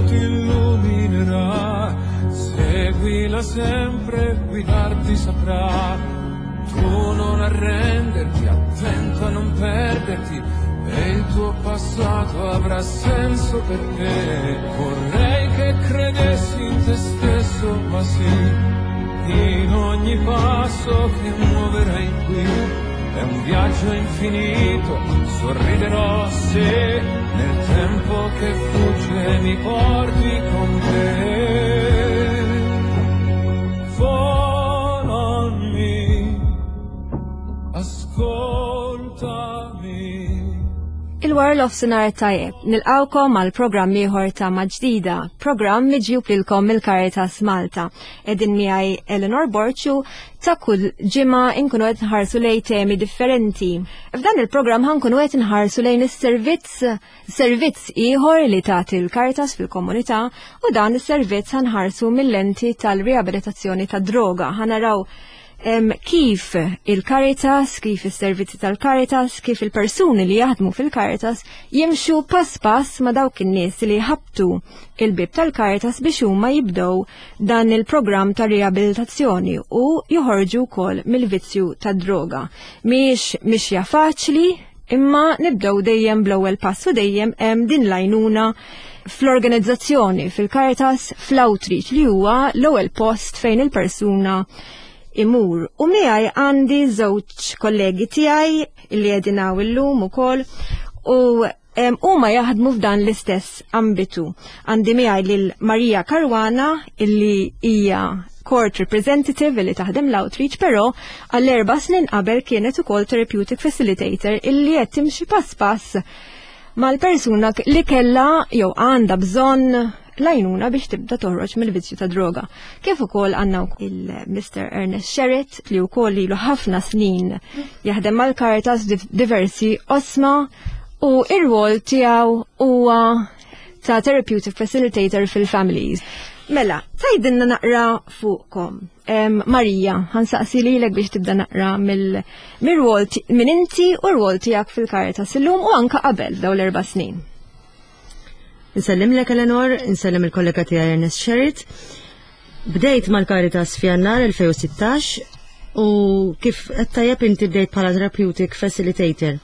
ti illuminerà, seguila sempre, guidarti saprà. Tu non arrenderti, attento a non perderti, e il tuo passato avrà senso per te. Vorrei che credessi in te stesso, ma sì, in ogni passo che muoverai qui è un viaggio infinito, sorriderò se nel tempo che fugge mi porti con te. Follow me, ascoltami. Il-War of-Sinar tajjeb, nilqawkom għal programm ieħor ta' Maġdida, programm miġjub lilkom il-Caritas Malta. Edin miegħi Eleanor Borċu, ta' kull ġimgħa inkunu qed nħarsu lejn temi differenti. F'dan il-programm ħankunu qed nħarsu lejn is-servizz ieħor li tagħti l-Caritas fil-komunità, u dan is-servizz ħanħarsu mill-lenti tal-riabilitazzjoni tad-droga. Ħanaraw kif il-Caritas, kif is-servizzi tal-Caritas, kif il-persuni li jaħdmu fil-Caritas jimxu pass ma dawk in-nies li ħabtu il-bib tal-Caritas biex huma jibdew dan il-programm ta' riabilitazzjoni u joħorġu wkoll mill-vizzju tad-droga. Mhix faċli, imma nibdew dejjem bl-ewwel pass u dejjem hemm din l-għajnuna fl-organizzazzjoni fil-Caritas fl-outreach li huwa l-ewwel post fejn il-persuna imur. U miegħi għandi żewġ kollegi tiegħi li qegħdin hawn illum ukoll u huma jaħdmu f'dan l-istess ambitu. Għandi miegħi lil Marija Karwana illi hija court representative li taħdem l-outreach, però għall-4 snin qabel kienet ukoll therapeutic facilitator illi qed timxi pass mal-persuna li kellha jew għandha bżonn lajnuna biex tibda toħroġ mill-vizzju ta' droga. Kif ukoll għandna il-Mr. Ernest Sherritt li wkoll ilu ħafna snin jaħdem mal-Caritas diversi osma u ir-rwol tiegħu huwa ta' therapeutic facilitator fil-families. Mela, tajdinna naqra fuqkom. Marija, ħansaqsi lilek biex tibda naqra mill-rwol minn inti u r-rwol tiegħek fil-Caritas illum u anke qabel daw l-4 snin. Nsellim lek Eleanor, nsellim il-kollega tiegħi Ernest Sherritt. Bdejt mal-Caritas f'Jannar 2016 u kif qed tajjeb inti bdejt bħala therapeutic facilitator.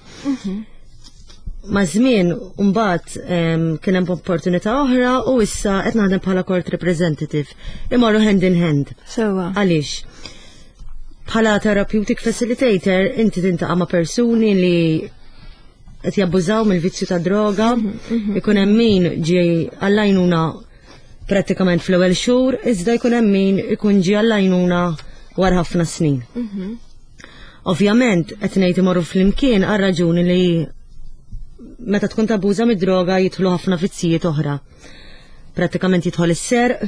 Ma' żmien mbagħad kien hemm opportunità oħra u issa qed naħdem bħala court representative. Imorru hand in hand. Sewwa. Għaliex? Bħala therapeutic facilitator inti tintaqa' ma' persuni li qed jabbużaw mill-vizzju ta' droga, ikun hemm min ġie għall-għajnuna prattikament fl-ewwel xhur, iżda jkun hemm min ikun ġie għall-għajnuna wara ħafna snin. Ovvjament qed ngħid imorru flimkien għal raġuni li meta tkun tabbuża mid-droga jidħlu ħafna vizzijiet oħra. Prattikament jidħol is-serq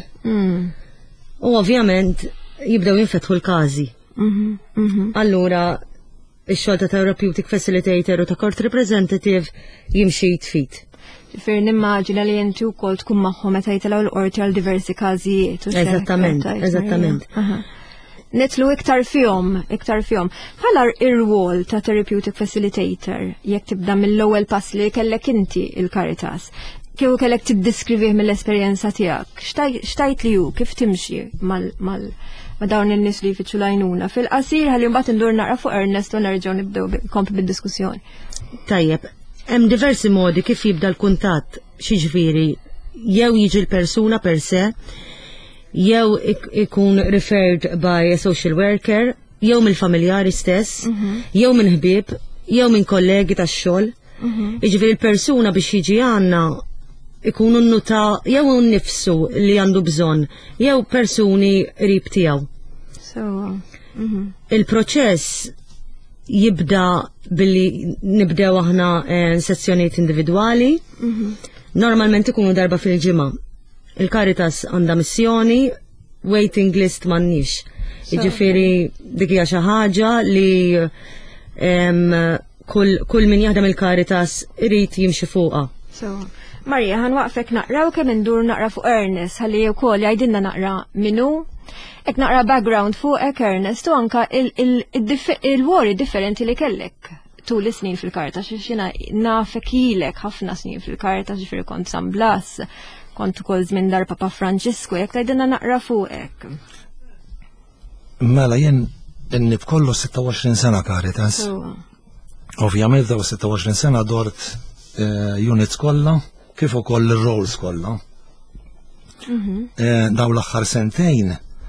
u ovvjament jibdew jinfetħu l-każi. Allura ix-xogħol ta' therapeutic facilitator u ta' court representative jimxi jitfit. Ġifier nimmaġina li inti wkoll tkun magħhom meta jitilgħu l-qorti għal diversi każijiet. Eżattament. Nitlu iktar fihom. Bħala ir-rwol ta' therapeutic facilitator jekk tibda mill-ewwel pass li kellek inti il-Caritas. Kieku kellek tiddiskrivih mill-esperjenza tiegħek. Xtajt li hu kif timxi ma' dawn in-nies li jfittxu l-għajnuna fil-qasir ħalli mbagħad indur naqra fuq Ernest u nerġgħu nibdew kompli bid-diskussjoni. Tajjeb, hemm diversi modi kif jibda l-kuntatt, xiġifieri jew jiġi l-persuna per se, jew ikun referred by a social worker, jew mill-familjari stess, jew minn ħbieb, jew minn kollegi tax-xogħol. Jiġifieri l-persuna biex jiġi għandna ikunu nnuta jew nnifsu li għandu bżonn, jew persuni qrib tiegħu. Il-proċess jibda billi nibdew aħna sezzjonijiet individwali. Normalment ikunu darba fil-ġimgħa. Il-Caritas għandha missjoni, waiting list m'għandniex. Jiġifieri dik hija xi ħaġa li kull min jaħdem il-Caritas irid jimxi fuqha. Marija, ħanwaqfek naqra u kemm indur naqra fuq Ernest ħalli wkoll jgħidilna naqra minnu. Hekk naqra background fuqek Ernest u anke il-wori differenti li kellek tul is-snin fil-Caritas, x'jiena nafek ilek ħafna snin fil-Caritas ġifieri kont San Blas, kont ukoll żmien dar Papa Franġisku, jekk tgħidilna naqra fuqek. Mela jien inni b'kollu 26 sena Caritas. Ovvjament daw 26 sena dort units kollha kif ukoll ir-roles kollha. Daw l-aħħar sentejn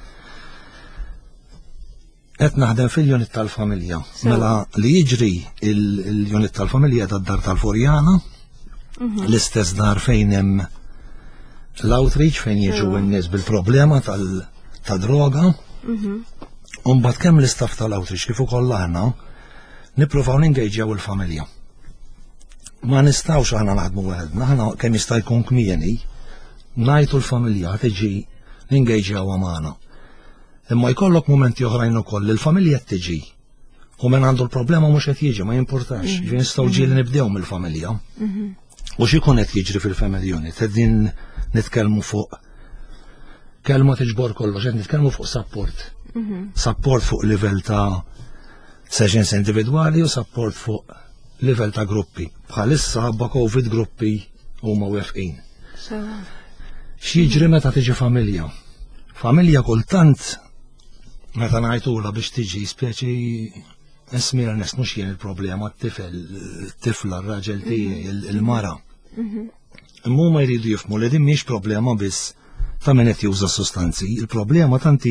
qed naħdem fil-unit tal-familja. Mela li jiġri il-unit tal-familja tad-dar tal-Furjana, l-istess dar fejn hemm l-outreach fejn jiġu n-nies bil-problema tad-droga. Mbagħad kemm l-istaff tal-outreach kif ukoll aħna nippruvaw ningejġjaw il-familja. Ma nistgħux aħna naħdmu waħedna, aħna kemm jista' jkun kmieni ngħidu l-familja tiġi ningejġjawha magħna. Imma jkollok momenti oħrajn ukoll il-familja tiġi u min għandu l-problema mhux qed jiġi ma jimpurtax. Ġifieri nistgħu ġieli nibdew mill-familja. U x'ikun qed jiġri fil-family unit, qegħdin nitkellmu fuq kelma tiġbor kollox, qed nitkellmu fuq support. Support fuq livell ta' sessions individwali u support fuq livell ta' gruppi. Bħalissa ħabba COVID gruppi huma wefqin. X'jiġri meta tiġi familja? Familja kultant meta ngħidula biex tiġi speċi ismir nes mhux jien il-problema t-tifla r-raġel tiegħi il-mara. Imma huma jridu jifhmu li din mhix problema biss ta' min qed juża sostanzi, il-problema tanti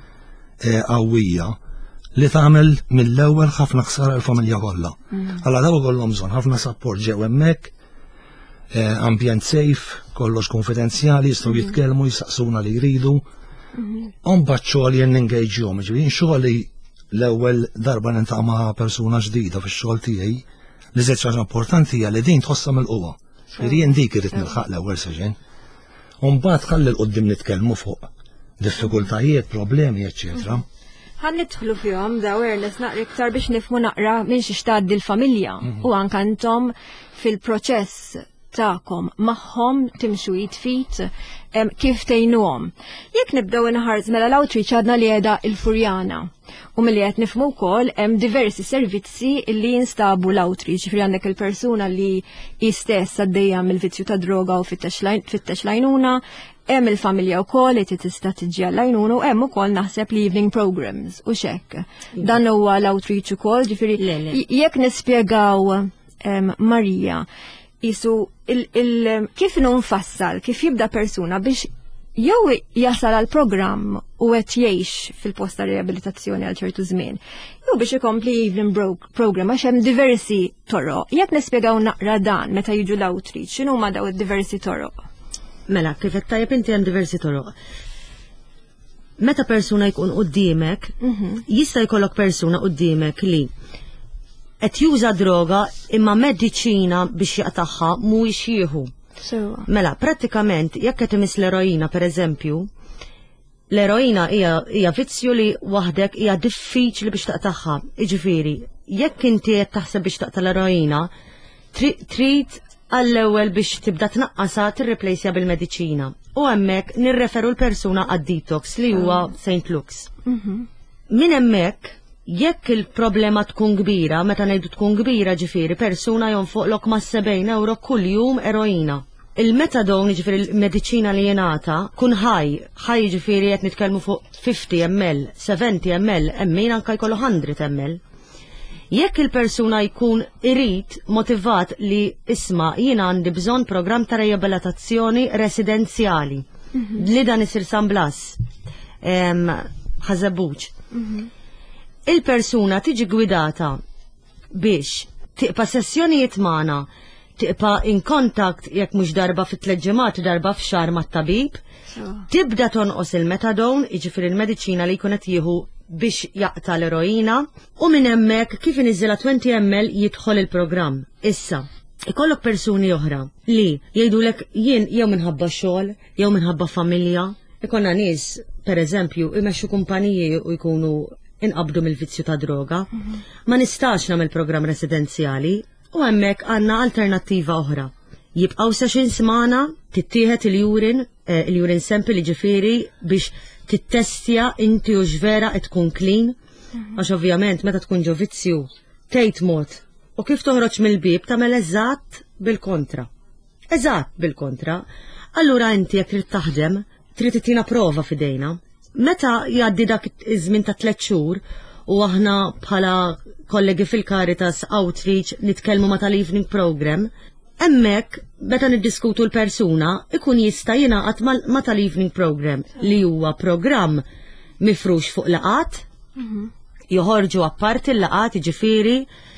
qawwija li tagħmel mill-ewwel ħafna ħsara l-familja kollha. Alla daw kollhom bżonn ħafna support ġew hemmhekk, ambjent safe, kollox konfidenzjali, jistgħu jitkellmu, jisaqsuna li jridu. Mbagħad xogħol jien ningejġjhom, ġifieri xogħol li l-ewwel darba nintaqa' ma' persuna ġdida fix-xogħol tiegħi li żed ħaġa importanti hija li din tħossha mill-quwa. Ġifieri jien dik irid nilħaq l-ewwel seġen. Mbagħad ħalli l-qudiem nitkellmu fuq diffikultajiet, problemi, eċċetera. Ħan nidħlu fihom da awareness naqra iktar biex nifhmu naqra minn xi xtaddi l-familja u anke intom fil-proċess tagħkom magħhom timxu jitfit kif tgħinuhom. Jekk nibdew inħarż mela l-outreach għadna li qiegħda l-Furjana u milli qed nifhmu wkoll hemm diversi servizzi li jinstabu l-outreach, ġifieri għandek il-persuna li jistess għaddejja mill-vizzju ta' droga u fit-tex lajnuna, hemm il-familja wkoll li tista' tiġi għall-għajnuna u hemm ukoll naħseb li evening programs u xekk. Dan huwa l-outreach ukoll, ġifieri jekk nispjegaw Marija jisu kif nfassal, kif jibda persuna biex jew jasal għal programm u qed jgħix fil-post ta' riabilitazzjoni għal ċertu żmien, jew biex ikompli evening program għax hemm diversi toroq. Jekk nispjegaw naqra dan meta jiġu l-outreach, x'inhuma daw id-diversi toroq? Mela, kif qed tajjeb inti hemm diversi toroq. Meta persuna jkun quddiemek, jista' jkollok persuna quddiemek li qed juża droga imma mediċina biex jaqtaħħa mhuwiex jieħu. Mela, prattikament jekk qed imiss l-eroina pereżempju, l-eroina hija vizzju li waħdek hija diffiċli biex taqtaħħa. Jiġifieri, jekk inti qed taħseb biex taqta' l-eroina, trid għall-ewwel biex tibda tnaqqasha tirreplejsja bil-mediċina. U hemmhekk nirreferu l-persuna għad-detox li huwa St. Luke's. Min hemmhekk jekk il-problema tkun kbira, meta ngħidu tkun kbira ġifieri persuna jonfoqlok ma' 70 euro kull jum eroina. Il-metadone ġifieri il-mediċina li jingħata kun ħaj ġifieri qed nitkellmu fuq 50 ml, 70 ml, min anke jkollu 100 ml. Jekk il-persuna jkun irid motivat li isma' jien għandi bżonn programm ta' riabilitazzjoni residenzjali li dan isir San Blas, Ħażabuġ. Il-persuna tiġi gwidata biex tiqpa sessjonijiet magħna, tiqpa in kontakt jekk mhux darba fit-3 ġimgħat darba f'xahar mat-tabib, tibda tonqos il-metadone, jiġifieri il-mediċina li jkun qed jieħu biex jaqta l-eroina, u minn hemmhekk kif iniżilha 20 ml jidħol il-programm. Issa, ikollok persuni oħra li jgħidulek jien jew minħabba xogħol, jew minħabba familja, ikollna nies pereżempju imexxu kumpaniji u jkunu inqabdu mill-vizzju ta' droga, ma nistax nagħmel programm residenzjali u hemmhekk għandna alternattiva oħra. Jibqgħu sessions magħna tittieħed il-urine sample ġifieri biex tittestja inti u x'vera qed tkun clean, għax ovvjament meta tkun ġo vizzju tgħid mod u kif toħroġ mill-bib tagħmel eżatt bil-kontra. Eżatt bil-kontra, allura inti jekk trid taħdem, trid tittina prova f'idejna. Meta jgħaddi dak iż-żmien ta' 3 xhur u aħna bħala kollegi fil-Caritas Outreach nitkellmu ma' tal-evening program, hemmhekk meta niddiskutu l-persuna ikun jista' jingħaqad ma' tal-evening program li huwa programm mifrux fuq laqat, joħorġu apparti l-laqat jiġifieri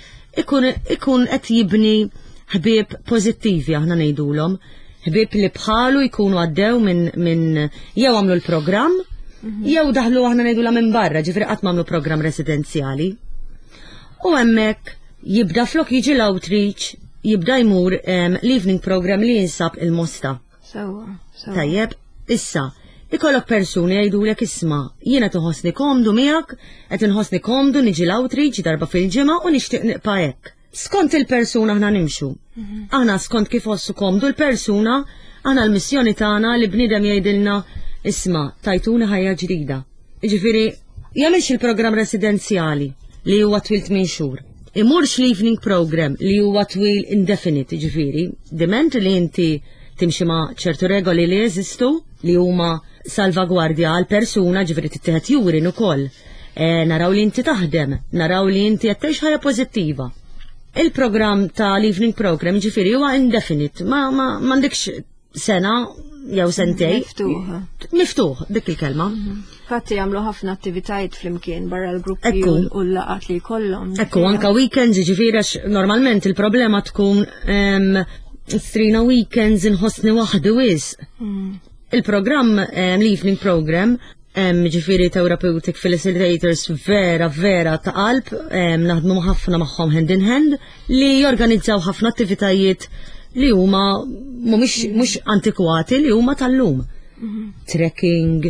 ikun qed jibni ħbieb pożittivi aħna ngħidulhom, ħbieb li bħalu jkunu għaddew minn jew għamlu l-programm jew daħlu aħna ngħidulha minn barra, ġifieri qatt m'għamlu programm residenzjali. U hemmhekk jibda flok jiġi l-outreach, jibda jmur l-evening program li jinsab il-Mosta. Tajjeb, issa, ikollok persuni jgħidulek isma' jiena toħosni komdu miegħek, qed inħossni komdu niġi l-outreach darba fil-ġimgħa u nixtieq niqpa' hekk. Skont il-persuna aħna nimxu. Aħna skont kif ħossu komdu l-persuna, aħna l-missjoni tagħna li bniedem jgħidilna isma' tajtuna ħajja ġdida. Jiġifieri jagħmilx il-programm residenzjali li huwa twil 8 xhur. Imurx l-evening program li huwa twil indefinite, ġifieri, diment li inti timxi ma' ċertu regoli li jeżistu li huma salvagwardja għal persuna ġifieri tittieħed jurin ukoll. Naraw li inti taħdem, naraw li inti qed tgħix ħajja pożittiva. Il-programm ta' l-evening program ġifieri huwa indefinite, ma m'għandekx sena jew sentej. Miftuħ, dik il-kelma. Fatti jagħmlu ħafna attivitajiet flimkien barra l-gruppi u l-laqat li jkollhom. Ekku, anka weekends ġifieri normalment il-problema tkun strina weekends inħossni waħdi wisq. Il-programm l-evening program ġifieri therapeutic facilitators vera ta' qalb, naħdmu ħafna magħhom hand in hand li jorganizzaw ħafna attivitajiet li huma mhux antikwati li huma tal-lum. Trekking,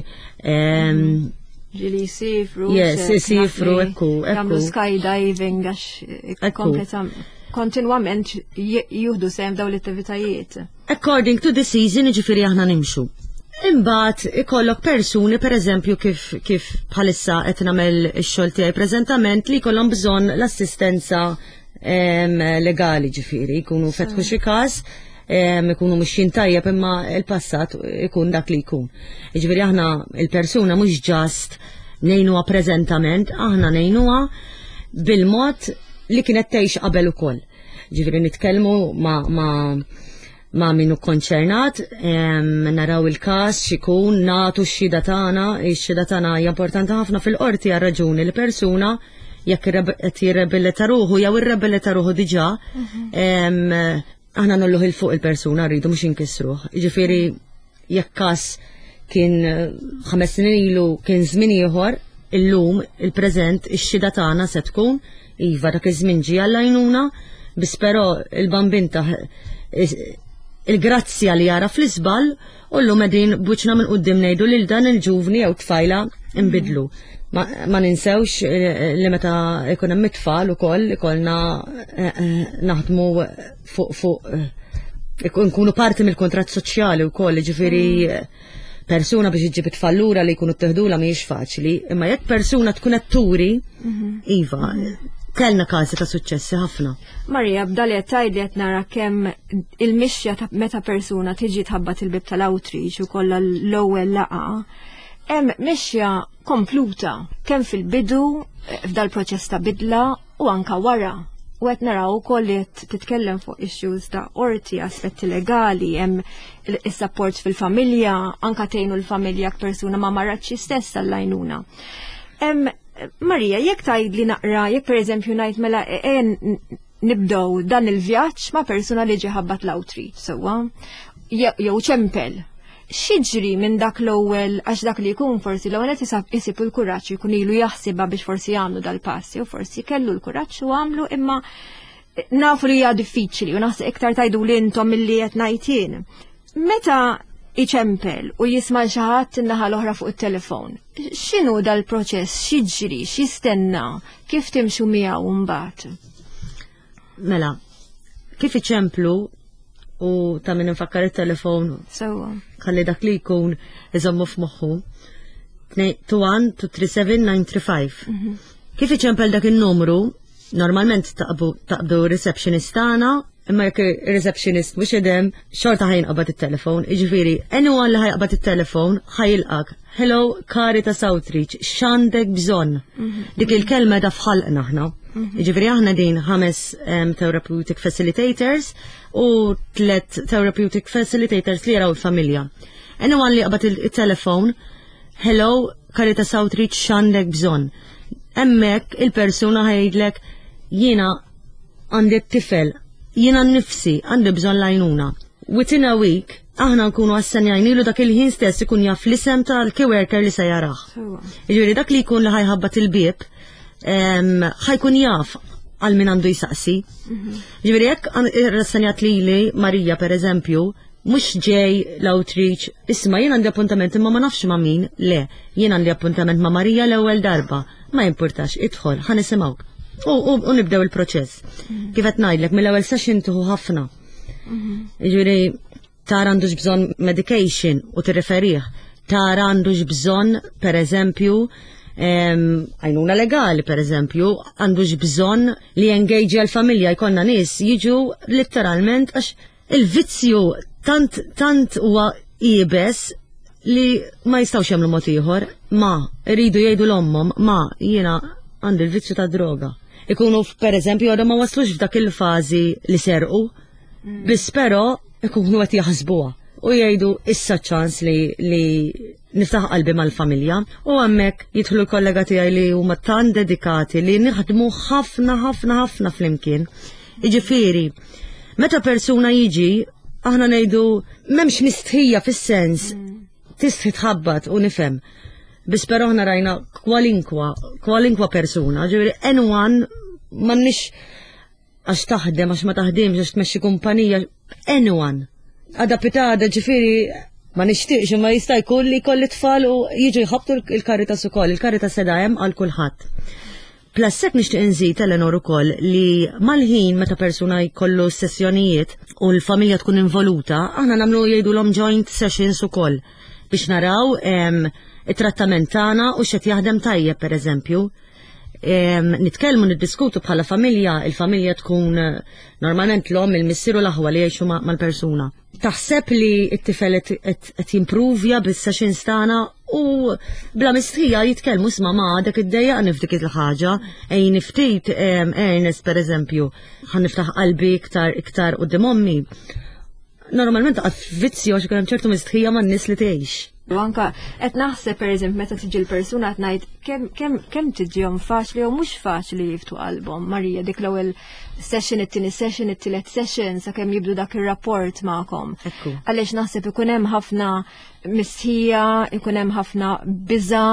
ġili sifru, sifru, ekku. Jamlu skydiving għax kontinwament juhdu sem daw l-attivitajiet. According to the season ġifieri aħna nimxu. Imbagħad ikollok persuni pereżempju kif bħalissa qed nagħmel ix-xogħol tiegħi preżentament li jkollhom bżonn l-assistenza legali ġifieri, jkunu fetħu xi każ, ikunu mixjin tajjeb imma l-passat ikun dak li jkun. Jiġifieri aħna il-persuna mhux ġast ngħinuha preżentament, aħna ngħinuha bil-mod li kienet tgħix qabel ukoll. Ġifieri nitkellmu ma' minnu konċernat, naraw il-każ x'ikun, nagħtu x-xhieda tagħna, x-xhieda tagħna hija importanti ħafna fil-qorti għal raġuni li persuna jekk qed jirrebelleta ruħu jew irrebelleta ruħu diġà, aħna nolluħ il fuq il-persuna rridu mhux inkissruh. Jiġifieri jekk każ kien 5 snin ilu kien żmien ieħor, illum il-preżent ix-xhieda tagħna se tkun iva dak iż-żmien ġie għall-għajnuna, biss però il-bambin il-grazzja li jara fl-isbal u llum qegħdin buċna minn quddiem ngħidu lil dan il-ġuvni jew tfajla inbidlu. Ma ninsewx li meta jkun hemm it-tfal ukoll ikollna naħdmu fuq nkunu parti mill-kuntratt soċjali wkoll, ġifieri persuna biex iġġib it-tfal lura li jkunu ttieħdula mhijiex faċli, imma jekk persuna tkun qed turi, iva, kellna każi ta' suċċessi ħafna. Marija, b'dali qed nara kemm il-mixja ta' meta persuna tiġi tħabbat il-bib tal-outreach u kollha l-ewwel laqa, hemm mixja kompluta kemm fil-bidu f'dal-proċess ta' bidla u anka wara. U qed naraw ukoll li titkellem fuq issues ta' orti, aspetti legali, hemm is-support fil-familja, anka tgħinu l-familja persuna ma marratx stess għall-għajnuna. Marija, jekk tgħid li naqra, jekk pereżempju ngħid mela nibdew dan il-vjaġġ ma' persuna li ġie ħabbat l-outreach sewwa, jew ċempel. X'jiġri minn dak l-ewwel għax dak li jkun forsi l-ewwel qed isib il-kuraġġ jkun ilu jaħsibha biex forsi jagħmlu dal-pass jew forsi kellu l-kuraġġ u għamlu imma nafu li hija diffiċli u naħseb iktar tgħidu li intom milli qed ngħid jien. Meta iċempel u jisma' xi ħadd in-naħa l-oħra fuq it-telefon. X'inhu dal-proċess, x'jiġri, x'jistenna, kif timxu miegħu mbagħad? Mela, kif iċemplu u ta' min infakkar it-telefon. Ħalli dak li jkun iżommu f'moħħu. 21-237-935. Kif iċempel dak il-numru, normalment taqbdu receptionist tagħna imma jekk ir-receptionist mhux idem, xorta ħajnqabad it-telefon, jiġifieri anyone li ħajqabad it-telefon ħajilqak. Hello, Caritas Outreach, x'għandek bżonn? Dik il-kelma da fħalqna aħna. Jiġifieri aħna din 5 therapeutic facilitators u 3 therapeutic facilitators li jaraw il-familja. Anyone li qabad il-telefon, hello, Caritas Outreach, x'għandek bżonn? Hemmhekk il-persuna ħajdlek jiena għandi tifel, jiena nnifsi għandi bżonn lajnuna. Within a week, aħna nkunu assenjajnilu dak il-ħin stess ikun jaf l-isem tal-key worker li se jaraħ. Jiġifieri dak li jkun li ħajħabbat il-bieb, ħajkun jaf għal min għandu jisaqsi. Ġifieri jekk rassenjat lili Marija pereżempju, mhux ġej l-outreach, isma' jien għandi appuntament imma ma nafx ma' min, le, jien għandi appuntament ma' Marija l-ewwel darba, ma jimpurtax, idħol, ħanisimgħuk. U nibdew il-proċess. Kif qed ngħidlek mill-ewwel session tieħu ħafna. Jiġifieri tara għandux bżonn medication u tirreferih, tara għandux bżonn pereżempju għajnuna legali pereżempju, għandux bżonn li engage għal-familja jkollna nies jiġu letteralment għax il-vizzju tant huwa ibes li ma jistgħux jagħmlu mod ieħor, ma rridu jgħidu l-ommhom, ma jiena għandi l-vizzju ta' droga. Ikunu pereżempju għadhom ma waslux f'dak il-fażi li serqu, biss però ikunu qed jaħsbuha u jgħidu issa ċans li niftaħ qalbi mal-familja u hemmhekk jidħlu l-kollega tiegħi li huma tant dedikati li nieħdmu ħafna flimkien. Jiġifieri, meta persuna jiġi aħna ngħidu m'hemmx mistħija fis-sens tistħi tħabbat u nifhem. Biss però aħna rajna kwalinkwa persuna, ġifieri anyone m'għandniex għax taħdem, għax ma taħdimx, għax tmexxi kumpanija, anyone. Għada pitada ġifieri ma nixtieqx ma jista' jkun li jkolli tfal u jiġu jħabtu il-Caritas ukoll, il-Caritas seda hemm għal kulħadd. Plassek nixtieq inżid Eleanor ukoll li mal-ħin meta persuna jkollu sessjonijiet u l-familja tkun involuta, aħna nagħmlu jgħidulhom joint sessions ukoll biex naraw it-trattament tagħna u x'qed jaħdem tajjeb pereżempju. Nitkellmu niddiskutu bħala familja, il-familja tkun normalment l-om il-missieru l-aħwa li jgħixu mal-persuna. Taħseb li t-tifel qed jimprovja bis-sessions tagħna u bla mistħija jitkellmu isma' ma' dak id-dejja nifdik il-ħaġa, ejn ftit Ernest pereżempju, ħan niftaħ qalbi iktar quddiem ommi. Normalment għad vizzju għax hemm ċertu mistħija man-nies li tgħix. U anka qed naħseb pereżempju meta tiġi l-persuna qed ngħid kemm tiġihom faċli u mhux faċli jiftu qalbhom. Marija dik l-ewwel session, it-tieni session, it-tielet session sakemm jibdu dak ir-rapport magħkom. Għaliex naħseb ikun hemm ħafna mistħija, ikun hemm ħafna biża,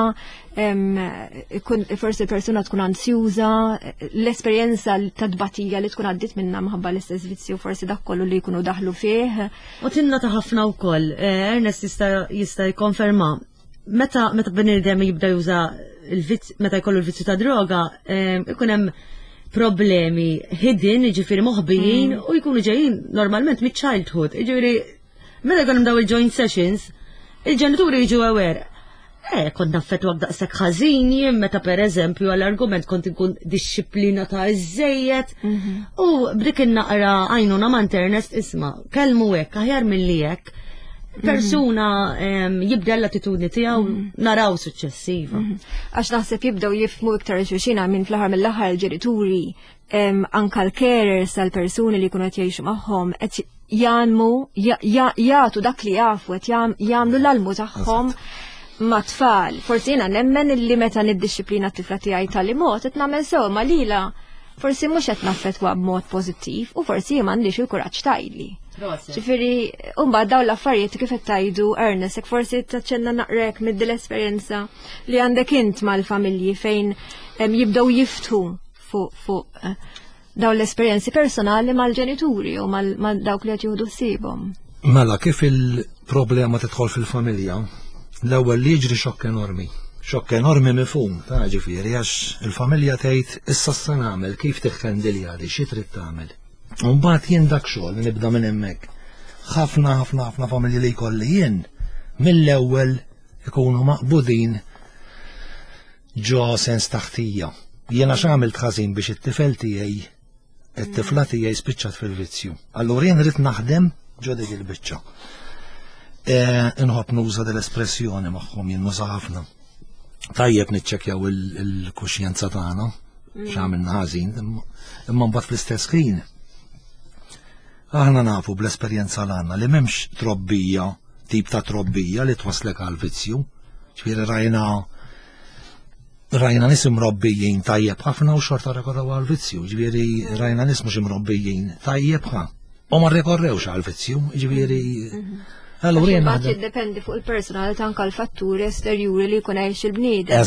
forsi l-persuna tkun ansjuża, l-esperjenza ta' tbatija li tkun għaddit minnha minħabba l-istess vizzju forsi dak kollu li jkunu daħlu fih. U tinna ta' ħafna wkoll, Ernest jista' jikkonferma. Meta bnedem jibda juża meta jkollu l-vizzju ta' droga, ikun hemm problemi hidden, jiġifieri moħbijin u jkunu ġejjin normalment mid-childhood. Jiġifieri meta jkun hemm daw il-joint sessions, il-ġenituri jiġu aware. Kont naffettwak daqshekk ħażin jien meta pereżempju għall-argument kont inkun dixxilpina ta' iżejjed u b'dik in-naqra għajnuna ma' Ernest isma' kellmu hekk aħjar milli hekk. Persuna jibda l-attitudni tiegħu naraw suċċessiva. Għax naħseb jibdew jifhmu iktar xulxina minn fl-aħħar mill-aħħar il-ġenituri anka l-carers tal-persuni li jkunu qed jgħixu magħhom qed jagħtu dak li jafu qed jagħmlu l-almu tagħhom ma' tfal. Forsi jiena nemmen illi meta niddixxiplina t-tifla tiegħi tal-imod qed nagħmel sew ma' lila forsi mhux qed naffettwa b'mod pożittiv u forsi m'għandix il-kuraġġ tgħidli. Ġifieri mbagħad dawn l-affarijiet kif qed tgħidu Ernest hekk forsi taċċenna naqrek mid-l-esperjenza li għandek int mal-familji fejn jibdew jiftħu fuq dawn l-esperjenzi personali mal-ġenituri u mal dawk li qed jieħdu ssibhom. Mela kif il-problema tidħol fil-familja, l-ewwel li jiġri xokk enormi. Xokk enormi mifhum, ta' ġifieri għax il-familja tgħid issa se nagħmel kif tiħkendilja di xi trid tagħmel. U mbagħad jien dak xogħol nibda minn hemmhekk. Ħafna familji li jkolli jien mill-ewwel ikunu maqbudin ġo sens taħtija. Jiena x'għamilt ħażin biex it-tifel tiegħi it-tifla tiegħi spiċċat fil-vizzju. Allura jien rrid naħdem ġo dik il-biċċa. Inħobb nuża dell-espressjoni magħhom jien nuża ħafna. Tajjeb niċċekkjaw il-kuxjenza tagħna x'għamilna ħażin, imma mbagħad fl-istess ħin aħna nafu bl-esperjenza l-għanna li m'hemmx trobbija, tip ta' trobbija li twaslek għal vizzju. Ġifieri rajna nies imrobbijin tajjeb ħafna u xorta rekorrew għal vizzju. Ġifieri rajna nies mhux imrobbijin tajjeb u ma rekorrewx għal vizzju. Ġifieri allura jien naħdem. Jiddependi fuq il-personalità anke l-fatturi esterjuri li jkun għajx il-bniedem.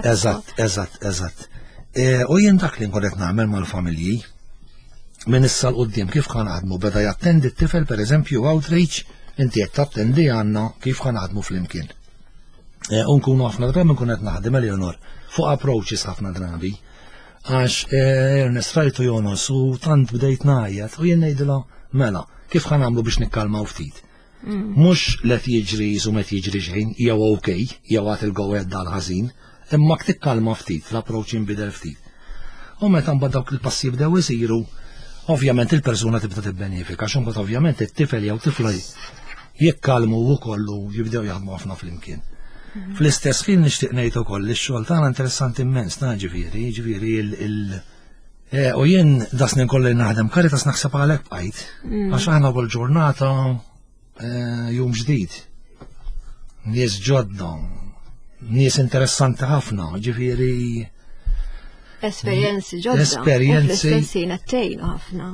Eżatt. U jien dak li nkun qed nagħmel mal-familji minn issa l-qudiem kif ħan naħdmu beda jattendi t-tifel pereżempju outreach inti qed tattendi għandna kif ħan naħdmu flimkien. U nkunu ħafna drabi nkun qed naħdem Eleonor fuq approaches ħafna drabi għax Ernest rajtu Jonas u tant bdejt ngħajjed u jien ngħidilha mela kif ħan nagħmlu biex nikkalmaw ftit. Mhux let jiġri u met jiġri xejn jew okej jew għad il-gowed dal-ħażin, imma tikkalma ftit, l-approach jinbidel ftit. U meta mbagħad dawk il-passi jibdew isiru, ovvjament il-persuna tibda tibbenefika, x'imbagħad ovvjament it-tifel jew tifla jikkalmu wkoll u jibdew jaħdmu ħafna flimkien. Fl-istess ħin nixtieq ngħid ukoll ix-xogħol tagħna interessanti immens ta' ġifieri u jien dasnin kolli naħdem Caritas naħseb għalhekk bqajt. Għax aħna kull ġurnata jum ġdid. Nies ġodda, nies interessanti ħafna, ġifieri esperjenzi ġodda. Esperjenzi. Għattejnu ħafna.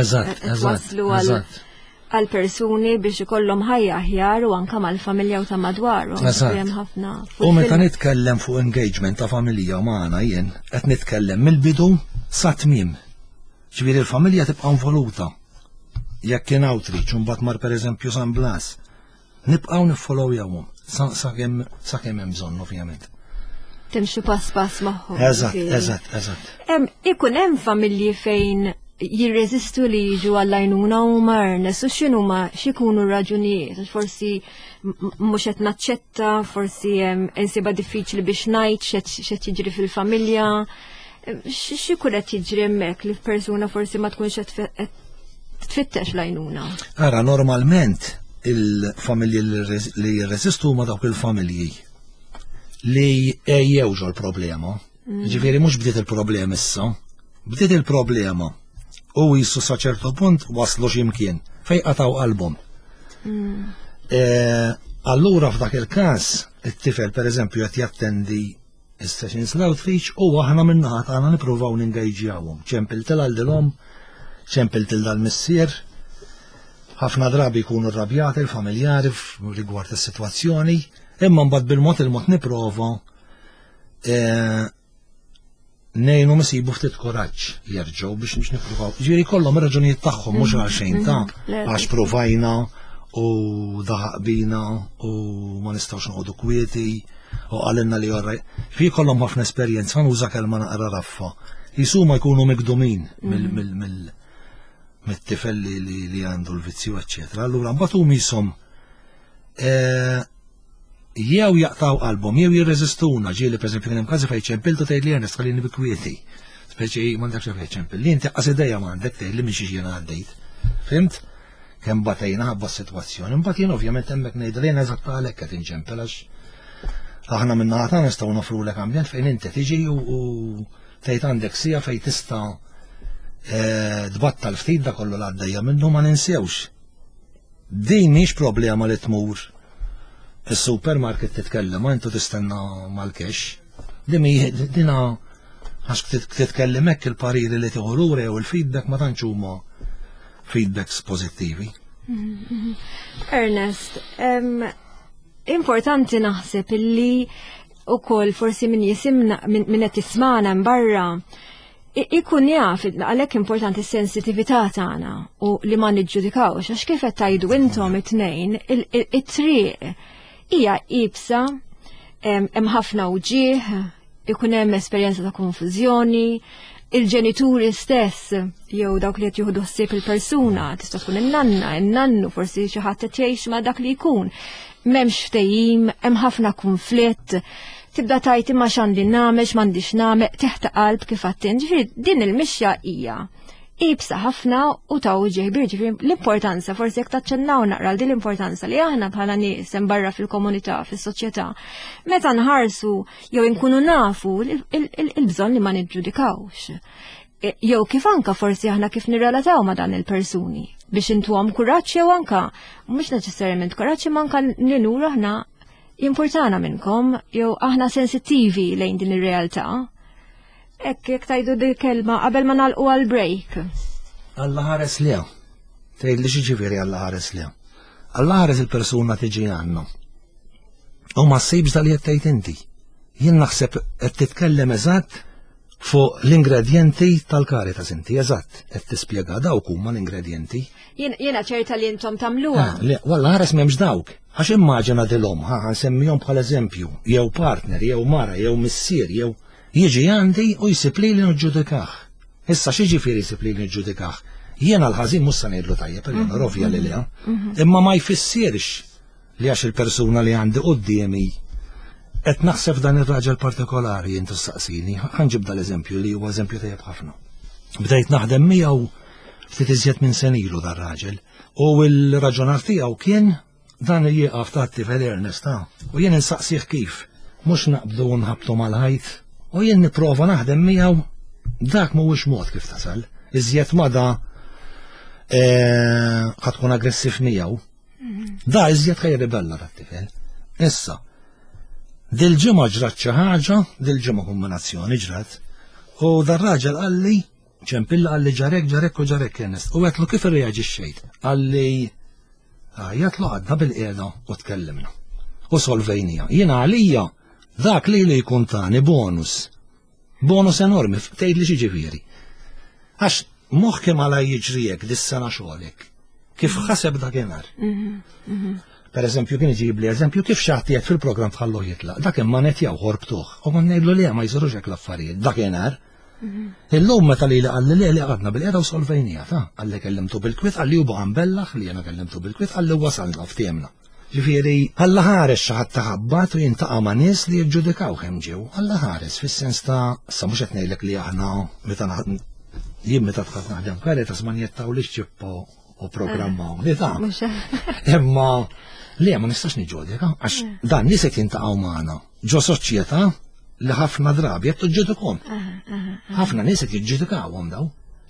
Eżatt. Għal persuni biex ikollhom ħajja aħjar u anke mal-familja u ta' madwarhom. ħafna. U meta nitkellem fuq engagement ta' familja magħna jien qed nitkellem mill-bidu sa tmiem. Ġifieri l-familja tibqa' involuta. Jekk kien outreach u mbagħad mar pereżempju San Blas, nibqgħu niffollowjawhom sakemm hemm bżonn ovvjament. Timxi pass magħhom. Eżatt. Ikun hemm familji fejn jirreżistu li jiġu għall-għajnuna u marnes u x'ikunu r-raġunijiet, forsi mhux qed naċċetta, forsi insiba diffiċli biex ngħid x'qed jiġri fil-familja. X'ikun qed jiġri hemmhekk li persuna forsi ma tkunx qed tfittex l-għajnuna. Ara normalment il-familji li jirreżistu huma dawk il-familji li ejjewġu l-problema. Ġifieri mhux bdiet il-problema issa, bdiet il-problema u jissu sa ċertu punt waslu x'imkien fejn qataw qalbhom. Allura f'dak il-każ it-tifel pereżempju qed jattendi is-sessions l-outreach u aħna min-naħa tagħna nippruvaw ningejġjawhom. ċempiltil għaldilhom, ċempiltil dal-missier, ħafna drabi jkunu rrabjati l-familjari rigward is-sitwazzjoni, imma mbagħad bil-mod nipprova nejnu misibu ftit koraġġ jerġgħu biex nippruvaw. Ġieri kollhom ir-raġunijiet tagħhom mhux għalxejn għax provajna u daħaq bina u ma nistgħux noqogħdu kwieti u għalinna li orra. Fi kollhom ħafna esperjenza nuża kelma naqra raffa. Jisuma jkunu mikdumin mit-tifel li għandu l-vizzju eċċetera. Allura mbagħad hum ishom jew jaqtaw qalbhom jew jirreżistuna. Ġieli pereżempju kien hemm każi fejn ċempiltu tgħid li Ernest ħallini bi kwieti. Speċi m'għandekx fejn ċempil. Li inti qas idejja m'għandek tgħid li minn xi jiena għaddejt. Fimt? Kemm batejna ħabba s-sitwazzjoni. Mbagħad jien ovvjament hemmhekk ngħidha li jien eżatt għalhekk qed inċempel għax aħna minn naħa tagħna nistgħu nofrulek ambjent fejn inti tiġi u tgħid għandek sija fejn tista' tbattal ftit da kollu l-għaddejja minnu ma ninsewx. Din mhix problema li tmur is-supermarket titkellem intu tistenna mal-kex. Dina għax titkellem hekk il-pariri li tieħu lura jew il-feedback ma tantx huma feedbacks pożittivi. Ernest, importanti naħseb illi ukoll forsi min jisimna min qed jismana mbarra ikun jaf għalhekk importanti s-sensitività tagħna u li ma niġġudikawx għax kif qed tgħidu intom it-tnejn it-triq hija qibsa hemm ħafna wġieħ, ikun hemm esperjenza ta' konfużjoni, il-ġenituri stess jew dawk li qed jieħdu ħsieb il-persuna tista' tkun in-nanna, in-nannu forsi xi ħadd qed jgħix ma' dak li jkun. M'hemmx ftehim, hemm ħafna konflitt, tibda tajt imma x'għandi nagħmel, x'm'għandix nagħmel, teħta qalb kif għattin. Ġifieri din il-mixja hija ibsa ħafna u ta' ġeħbir l-importanza, forsi jek taċċennaw naqra di l-importanza li aħna bħala nies barra fil-komunità, fis-soċjetà, meta nħarsu jew inkunu nafu il-bżonn li ma niġġudikawx. Jew kif anka forsi aħna kif nirrelataw ma' dan il-persuni biex intuhom kuraġġ jew anka mhux neċessarjament kuraġġ imma anka nilura aħna importana minnkom jew aħna sensittivi lejn din ir-realtà. Jekk tajdu di kelma qabel ma nagħlqu għal-break. Alla ħares liha. Tgħid li xiġifieri alla ħares liha. Alla ħares il-persuna tiġi għandna. U ma ssibx dal qed tgħid inti. Jien naħseb qed titkellem eżatt fuq l-ingredjenti tal-Caritas inti, eżatt, qed tispjega dawk huma l-ingredjenti. Jiena ċerta li intom tagħmluha. Walla ħares m'hemmx dawk. Għax immaġina dilhom, nsemmihom bħal eżempju, jew partner, jew mara, jew missier, jew jiġi għandi u jsib li nġudikaħ. Issa xiġifieri jsib li nġudikaħ. Jiena l-ħażin mhux se ngħidlu tajjeb, rovja li liha. Imma ma jfissirx li għax il-persuna li għandi qudiemi qed naħseb dan ir-raġel partikolari intu staqsini. Ħanġib dal-eżempju li huwa eżempju tajjeb ħafna. Bdejt naħdem miegħu ftit iżjed minn sen ilu dar raġel u l-raġunar tiegħu kien dan jieqaf ta' tifel Ernest u jien insaqsih kif mhux naqbdu nħabtu mal-ħajt u jien nipprova naħdem miegħu dak mhuwiex mod kif tasal. Iżjed mada ħad tkun aggressiv miegħu. Da iżjed ħajribella tat-tifel. Issa dil-ġimgħa ġrat xi ħaġa, dil-ġimgħa kombinazzjoni ġrat u dar-raġel qalli ċempilla qalli ġarek u ġarek Ernest u għetlu kif irreaġixxejt. Qalli jatlu għadna bil-qiegħda u tkellimna. U solvejnija. Jiena għalija dak li jkun tani bonus enormi, tgħid li xiġifieri. Għax moħħ kemm għala jiġrijek dis-sena xogħolek. Kif ħaseb dakinhar. Per eżempju kien iġib li eżempju kif xaħtiet fil-programm tħallu jitlaq. Dak imma netjaw ħorbtuh. U kon ngħidlu li ma jsirux hekk l-affarijiet dakinhar. Illum meta li għalli li għadna bil-qeda u solvejnija ta' għalli kellimtu bil-kwit għalli u għambellax li jena kellimtu bil-kwit għalli wasalna f'tiemna. Ġifieri Alla ħares xi ħadd taħabbat u jintaqa' ma' nies li jiġġudikaw kemm ġew. Alla ħares fis-sens ta' sa mhux qed ngħidlek li aħna jien meta tħadd naħdem Caritas ma njettaw li xċippo u programmaw li ta' imma li ma nistax niġġudika għax dan nies qed jintaqgħu magħna ġo soċjetà li ħafna drabi qed tiġġudikhom. Ħafna nies qed jiġġudikawhom daw.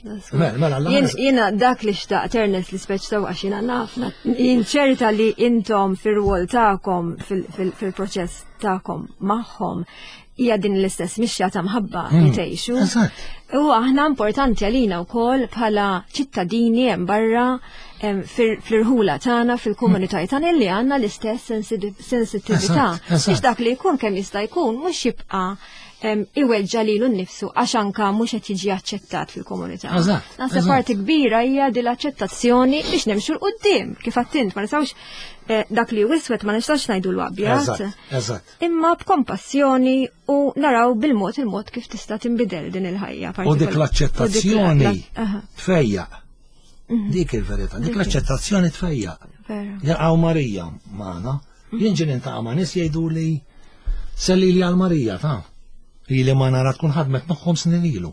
Jiena dak li xtaqt Ernest li speċtaw għax jiena nafna jien ċerta li intom fir-rwol tagħkom fil-proċess tagħkom magħhom hija din l-istess mixja ta' mħabba li tgħixu. U aħna importanti għalina wkoll bħala ċittadini hemm barra fl-irħula tagħna fil-komunitajiet tagħna li għandna l-istess sensittività. Biex dak li jkun kemm jista' jkun mhux jibqa' iweġġa lilu nnifsu għax anka mhux qed jiġi aċċettat fil-komunità. Naħseb parti kbira hija din l-aċċettazzjoni biex nimxu l-qudiem kif attint ma nistgħux dak li wiswed ma nistax ngħidu l-abjad. Imma b'kompassjoni u naraw il-mod kif tista' tinbidel din il-ħajja. U dik l-aċċettazzjoni tfejjaq. Dik il-verità, dik l-aċċettazzjoni tfejjaq. Jaqgħu Marija magħna, jien ġien intaqa' ma' nies jgħidu li selli li għal Marija ta' li ma nara tkun ħadmet magħhom snin ilu.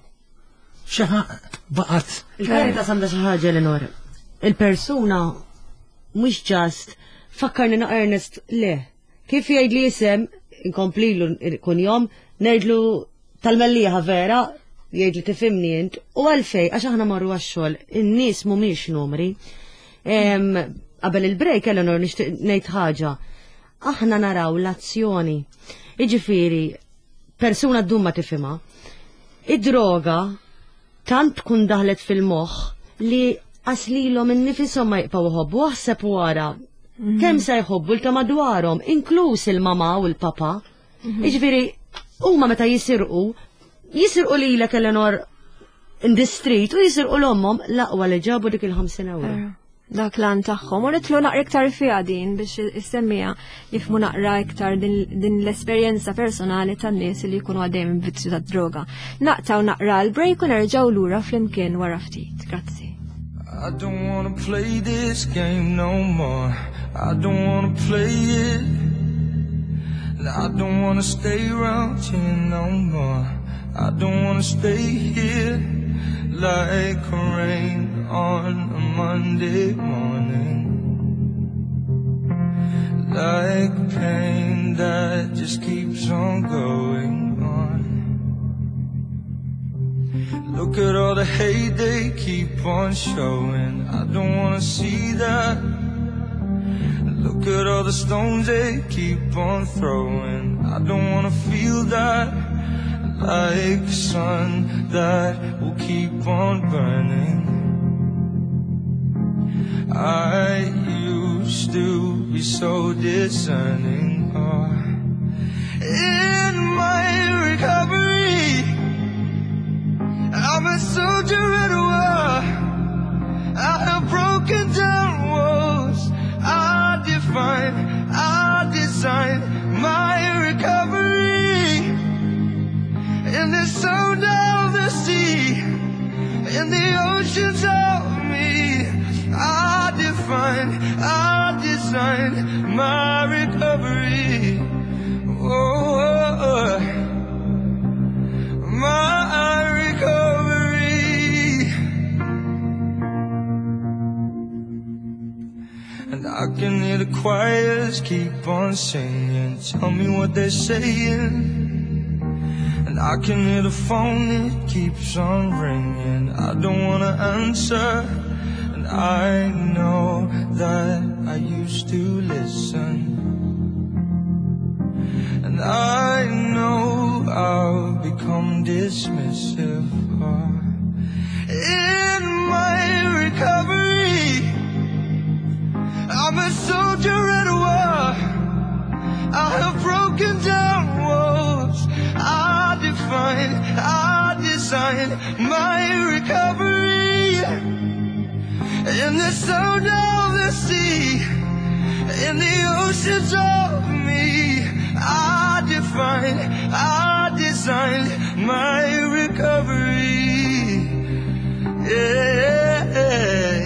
Baqgħet. Il-Caritas għandha xi ħaġa Eleanor. Il-persuna mhux ġast fakkarni na Ernest le. Kif jgħid li isem inkomplilu kun jom ngħidlu tal-mellieħa vera jgħidlu tifhimni int u għalfej għax aħna marru għax-xogħol in-nies mhumiex numri. Qabel il-break Eleanor nixtieq ngħid ħaġa. Aħna naraw l-azzjoni. Jiġifieri persuna d-dumma tifima. Id-droga tant tkun daħlet fil-moħħ li għaslilhom innifisom ma jibqgħu jħobbu waħseb wara kemm se jħobbu l-ta madwarhom, inkluż il-mama u l-papa. Jiġifieri huma meta jisirqu lilek Eleanor in the street u jisirqu l-ommhom l-aqwa li ġabu dik il-50 euro. Dak lan tagħhom u nitlu naqra iktar fiha din biex issemmija jifmu naqra iktar din l-esperjenza personali tan-nies li jkunu għaddejjem vizzju tad-droga. Naqtaw naqra l-break u nerġgħu lura flimkien wara ftit. Grazzi. I don't wanna play this game no more. I don't wanna play it. I don't wanna stay around here no more. I don't wanna stay here. like rain on a Monday morning, like pain that just keeps on going on. Look at all the hate they keep on showing, I don't wanna see that. Look at all the stones they keep on throwing, I don't wanna feel that. Like a sun that will keep on burning, I used to be so discerning. Oh. In my recovery, I'm a soldier at a war. I have broken down walls, I define, I design my recovery. In the sound of the sea, in the oceans of me, I define, I design my recovery. Oh, my recovery. And I can hear the choirs keep on singing, tell me what they're saying. And I can hear the phone, it keeps on ringing, I don't wanna answer. And I know that I used to listen, and I know I'll become dismissive. In my recovery, I'm a soldier at a war. I have broken down walls, I define, I design my recovery. In the sound of the sea, in the oceans of me, I define, I design my recovery. Yeah.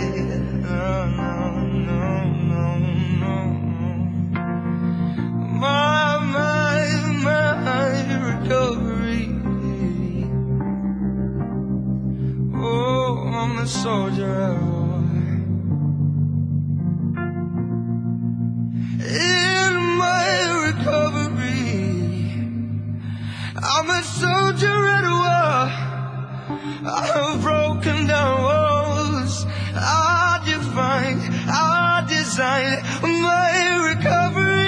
My recovery. Oh, I'm a soldier at war. In my recovery, I'm a soldier at war. I have broken down walls, I define, I design my recovery.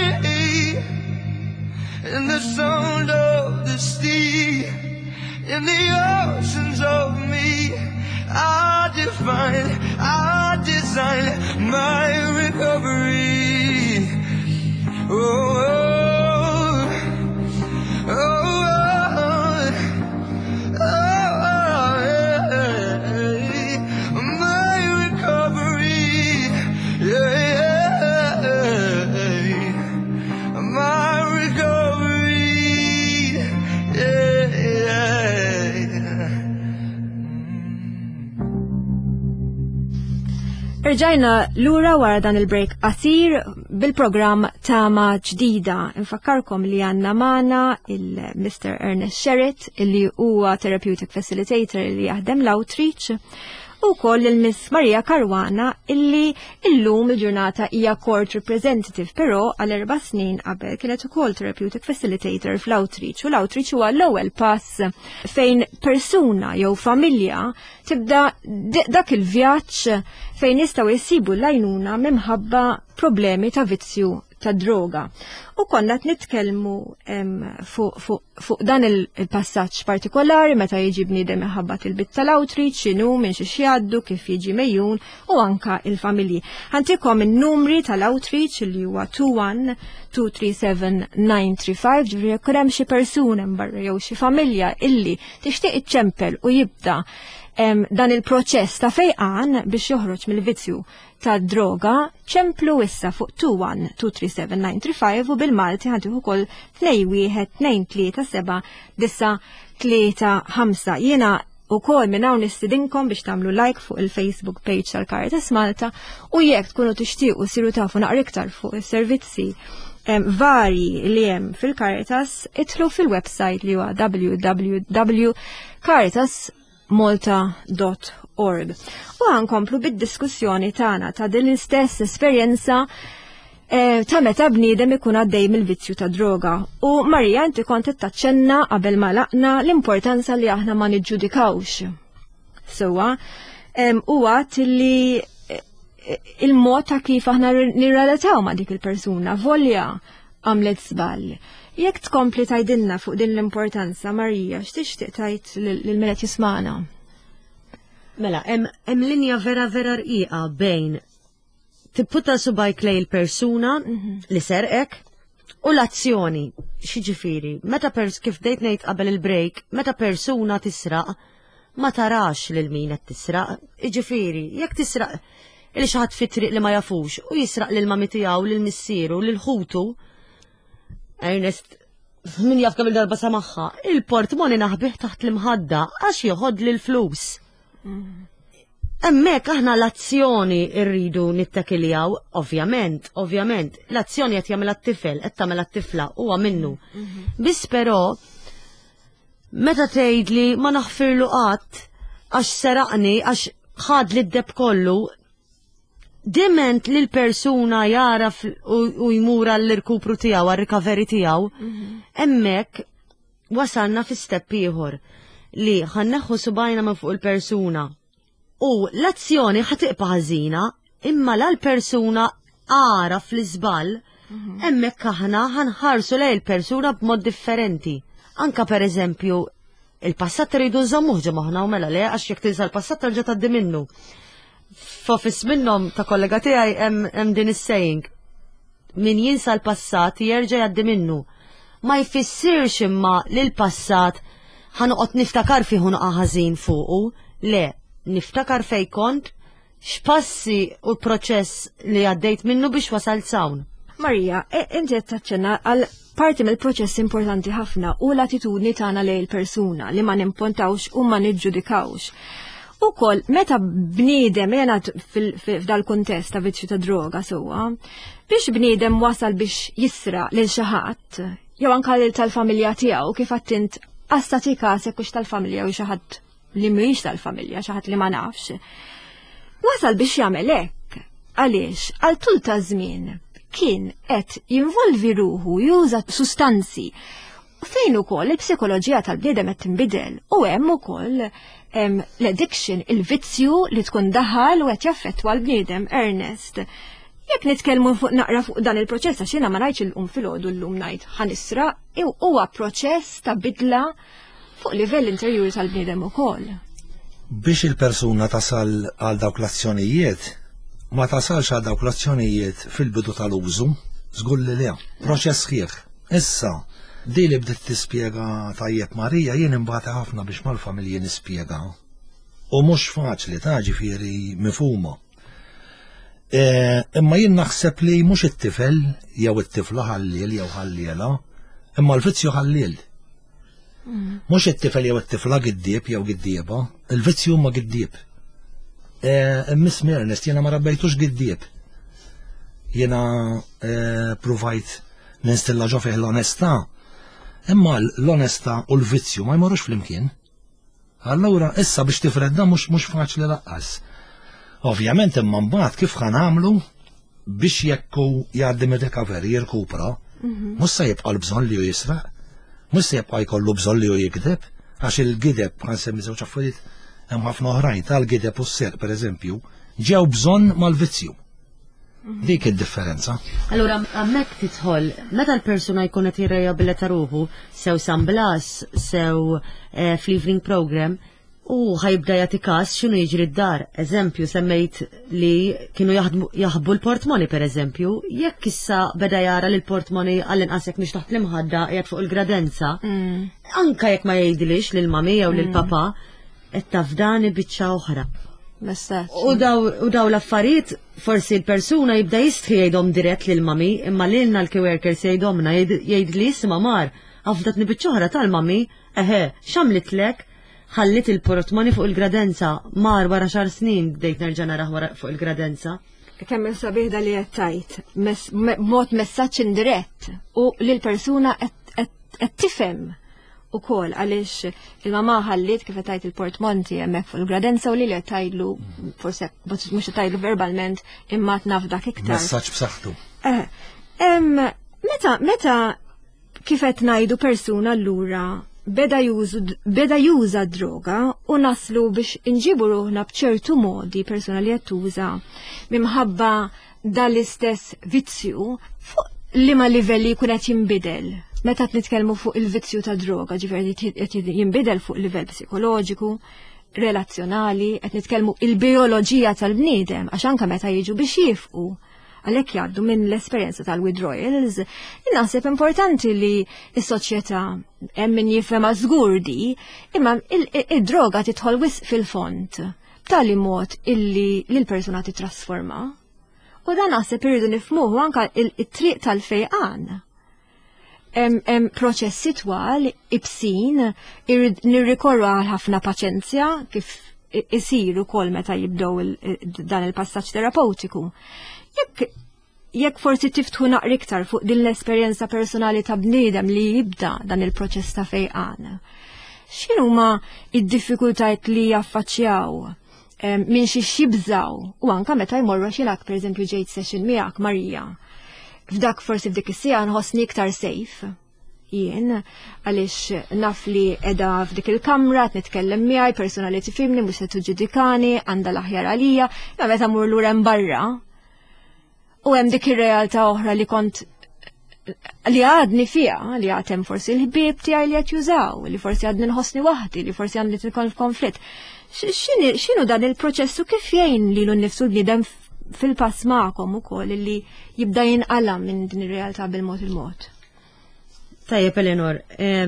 In the sound of the sea, in the oceans of me, I define, I design my recovery. Oh, oh, oh, oh, oh, yeah. My recovery, yeah, my recovery, yeah. Rġajna lura wara dan il-break qasir bil-programm Tama ġdida. Infakkarkom li għanna mana il-Mr. Ernest Sherritt illi huwa Therapeutic Facilitator illi jaħdem l-Outreach, u koll il-Miss Maria Karwana illi illum il-ġurnata hija Court Representative, però għal 4 snin qabel kienet ukoll Therapeutic Facilitator fl-Outreach, u l-Outreach huwa l-ewwel pass fejn persuna jew familja tibda dak il-vjaġġ fejn jistgħu jsibu l-għajnuna minħabba problemi ta' vizzju ta' droga. U konna nitkellmu fuq dan il-passaġġ partikolari meta jiġi bniedem iħabbat il-bit tal-Outreach, x'inhu minn xi jgħaddu, kif jiġi mejjun u anka il-familji. Ħantikom in-numri tal-Outreach li huwa 21-237-935, ġifieri jekk hemm xi persuna mbarra jew xi familja illi tixtieq iċċempel u jibda dan il-proċess ta' fejqan biex joħroġ mill-vizzju ta' droga, ċemplu issa fuq 21-237-935 u bil-Malti ħantiħu kol 2-1-2-3-7-9-3-5. Jiena u kol minn hawn nistidinkom biex tagħmlu like fuq il-Facebook page tal-Caritas Malta, u jekk tkunu tixtiequ siru tafu naqra iktar fuq is-servizzi varji li hemm fil-Caritas, idħlu fil-website li huwa www.caritas.org. malta.org. U għankomplu bid-diskussjoni tagħna ta' din l-istess esperjenza ta' meta bniedem ikun għaddej mill-vizzju ta' droga. U Marija, inti kont taċċenna qabel ma laqna l-importanza li aħna ma niġġudikawx. Sewa, huwa li il-mod ta' kif aħna nirrelataw ma' dik il-persuna volja għamlet żball. Jekk tkompli tgħidilna fuq din l-importanza, Marija, x'tixtieq tgħid lil-milet jismana? Mela, hemm linja vera rqiqa bejn tipputa subajk lej il-persuna li serqek u l-azzjoni. Xiġifieri, meta kif dejt ngħid qabel il-break, meta persuna tisraq ma tarax lil min qed tisraq. Jiġifieri, jekk tisraq il xi ħadd fit-triq li ma jafux u jisraq lil mami tiegħu, lil missieru, lil ħutu, Ernest, min jaf kemm il-darba samaħħa, il-portmoni naħbih taħt l-imħadda għax joħod lil flus. Emmek aħna l-azzjoni irridu nittakiljaw, ovvjament, l-azzjoni qed jagħmilha t-tifel, qed tagħmilha t-tifla huwa minnu. Biss però meta tgħidli ma naħfirlu qatt għax seraqni għax ħad li d-deb kollu, diment li l-persuna jaraf u jmura l-irkupru tiegħu, għal-rikaveri tiegħu, hemmhekk wasalna fi stepp ieħor li ħanneħħu subajna ma fuq il-persuna. U l-azzjoni ħatiqpa ħażina, imma l-persuna għara fl-iżball, hemmhekk aħna ħanħarsu lej il-persuna b'mod differenti. Anka per eżempju, il-passat rridu nżammuh ġemaħna u mela le, għax jekk tinsa l-passat tarġa' tgħaddi minnu. F'office minnhom ta' kollega tiegħi hemm din is-saying. Min jinsa l-passat jerġa' jgħaddi minnu. Ma jfissirx imma li l-passat ħanoqgħod niftakar fih naqa' ħażin fuqu, le, niftakar fej kont, x'passi u l-proċess li għaddejt minnu biex wasal sawn. Marija, inti qed taċċenna għal parti mill-proċess importanti ħafna u l-attitudni tagħna lejn il-persuna li ma nimpontawx u ma niġġudikawx. Ukoll meta bniedem jgħinat f'dal-kuntest ta' vizzju ta' droga sewwa, biex bniedem wasal biex jisra lil xi ħadd, jew anke lil tal-familja tiegħu kif għattint għasta tikasek hux tal-familja u xi ħadd li mhuwiex tal-familja, xi ħadd li ma nafx. Wasal biex jagħmel hekk għaliex għal tul ta' żmien kien qed jinvolvi ruħu juża sustanzi fejn ukoll il-psikoloġija tal-bniedem qed tinbidel u hemm ukoll l-addiction, il-vizzju li tkun daħal u qed jaffettwa l-bniedem. Ernest, jekk nitkellmu fuq naqra fuq dan il-proċess għax jiena ma ngħidx il-qum filgħodu llum ngħid ħanisra, huwa proċess ta' bidla fuq livell interjuri tal-bniedem ukoll. Biex il-persuna tasal għal dawk l-azzjonijiet, ma tasalx għal dawk l-azzjonijiet fil-bidu tal-użu, żgur li le, proċess sħiħ. Issa, di li bdiet tispjega tajjeb Marija, jien imbagħad ħafna biex mal-familji nispjega. U mhux faċli ta' ġifieri mifhuma. Imma jien naħseb li mhux it-tifel jew it-tifla ħalliel jew ħalliela, imma l-vizzju ħalliel. Mhux it-tifel jew it-tifla giddieb jew giddieba, il-vizzju huma giddieb. Miss Ernest, jiena ma rabbejtux giddieb. Jiena provajt ninstilla ġo fih l-onestà, imma l-onestà u l-vizzju ma jmorrux flimkien. Allura issa biex tifredda mhux faċli laqqas. Ovvjament imma mbagħad kif ħanamlu biex jekku jgħaddi mir-recovery jirkupra, mhux se jibqa' l-bżonn li hu jisraq, mhux se jibqa' jkollu bżonn li hu jikdeb, għax il-gideb ħansemmi żewġ affarijiet hemm ħafna oħrajn tal-gideb u s-serq pereżempju ġew bżonn mal-vizzju. Dik id-differenza. Allura hemmhekk tidħol, meta l-persuna jkun qed jirrehabilita ruħu sew San Blas, sew fl-evening program, u ħajbda jagħti każ x'inhu jiġri d-dar. Eżempju semmejt li kienu jaħbu l-portmoni pereżempju, jekk issa beda jara li l-portmoni għall-inqas jekk mhix taħt l-imħadda qiegħed fuq il-gradenza, anke jekk ma jgħidilix lil mami jew lil papa, qed taf dan biċċa oħra. U daw l-affarijiet forsi l-persuna jibda jistħi jgħidhom dirett lil mami, imma lilna l-coworkers jgħidhomna jgħid li isma' mar, għafdat nibiċċoħra tal-mami, x'għamlitlek ħallit il-portmoni fuq il-gradenza, mar wara xar snin bdejt nerġa' naraħ wara fuq il-gradenza. Kemm sabiħda li qed tgħid mod messaġġ indirett u li l-persuna qed tifhem ukoll għaliex il-mamma ħallit kif qed tgħid il-portmonti hemmhekk fuq il-gradenza u li tgħidlu forsi mhux tgħidlu verbalment imma tnafdak iktar. Messaġġ b'saħħtu. Meta kif qed ngħidu persuna allura beda juża droga u naslu biex inġibu ruħna b'ċertu modi persuna li qed tuża minħabba dal-istess vizzju fuq liema livelli jkun qed jinbidel. Meta nitkellmu fuq il-vizzju ta' droga, ġifieri qed jinbidel fuq livell psikoloġiku, relazzjonali, qed nitkellmu il-bioloġija tal-bniedem għax anke meta jiġu biex jifqu għalhekk jgħaddu minn l-esperjenza tal-withdrawals, naħseb importanti li s-soċjetà hemm min jifhemha żgur di, imma id-droga tidħol wisq fil-font b'tali mod illi l-persuna titrasforma. U dan naħseb irridu nifhmuh anke it-triq tal-fejqan. Hemm proċessi twal ibsin nirrikorru għal ħafna paċenzja kif isiru kol meta jibdew dan il-passaġġ terapeutiku. Jekk forsi tiftħu naqri iktar fuq din l-esperjenza personali ta' bniedem li jibda dan il-proċess ta' fejqan. X'inhuma id-diffikultajiet li jaffaċċjaw minn xi jibżaw u anke meta jmorru xilak pereżempju ġejt session miegħek Marija. F'dik is-sija nħossni iktar safe. Jien għaliex naf li qiegħda f'dik il-kamra qed nitkellem miegħi persuna li tifhimni mhux se tiġġudikani għandha l-aħjar għalija, imma meta mmur lura hemm barra. U hemm dik ir-realtà oħra li kont li għadni fiha, li għad hemm forsi l-ħbieb tiegħi li qed jużaw, li forsi għadni nħossni waħdi, li forsi għandi tilkon f'konflitt. X'inhu dan il-proċessu kif jgħin lilu nnifsu bniedem fil-pass magħkom ukoll li jibda jinqala minn din ir-realtà bil-mod il-mod. Tajjeb Eleanor,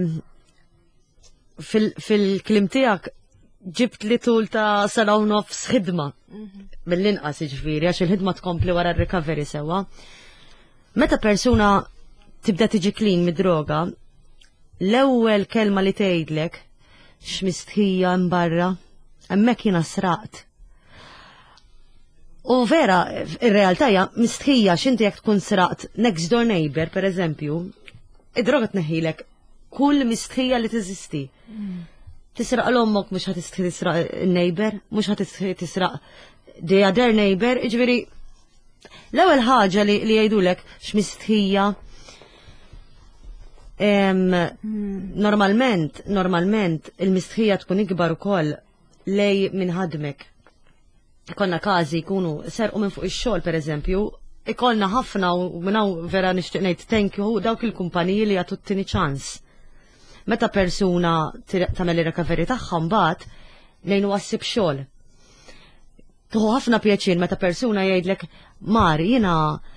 fil-klim tiegħek ġibt li tul ta' sena u nofs ħidma mill-inqas jiġifieri għax il-ħidma tkompli wara r-recovery sewwa. Meta persuna tibda tiġi clean mid-droga, l-ewwel kelma li tgħidlek x'mistħija mbarra, hemmhekk jiena sraqt. U vera, ir-realtà hija mistħija x'inti jekk tkun sraqt next door neighbor pereżempju, id-droga tneħħilek kull mistħija li teżisti. Tisraq l-ommok mhux ħad tisraq il-neighbor, mhux ħad tisraq the other neighbor, ġifieri l-ewwel ħaġa li jgħidulek x'mistħija normalment il-mistħija tkun ikbar ukoll lej minn ħadmek. Ikollna każi jkunu serqu minn fuq ix-xogħol pereżempju, ikollna ħafna u minnaw vera nixtieq ngħid thank you dawk il-kumpaniji li jagħtu t-tieni ċans. Meta persuna tagħmel ir-recovery tagħha mbagħad lejn wassib xogħol. Tuħu ħafna pjaċir meta persuna jgħidlek Mar, jiena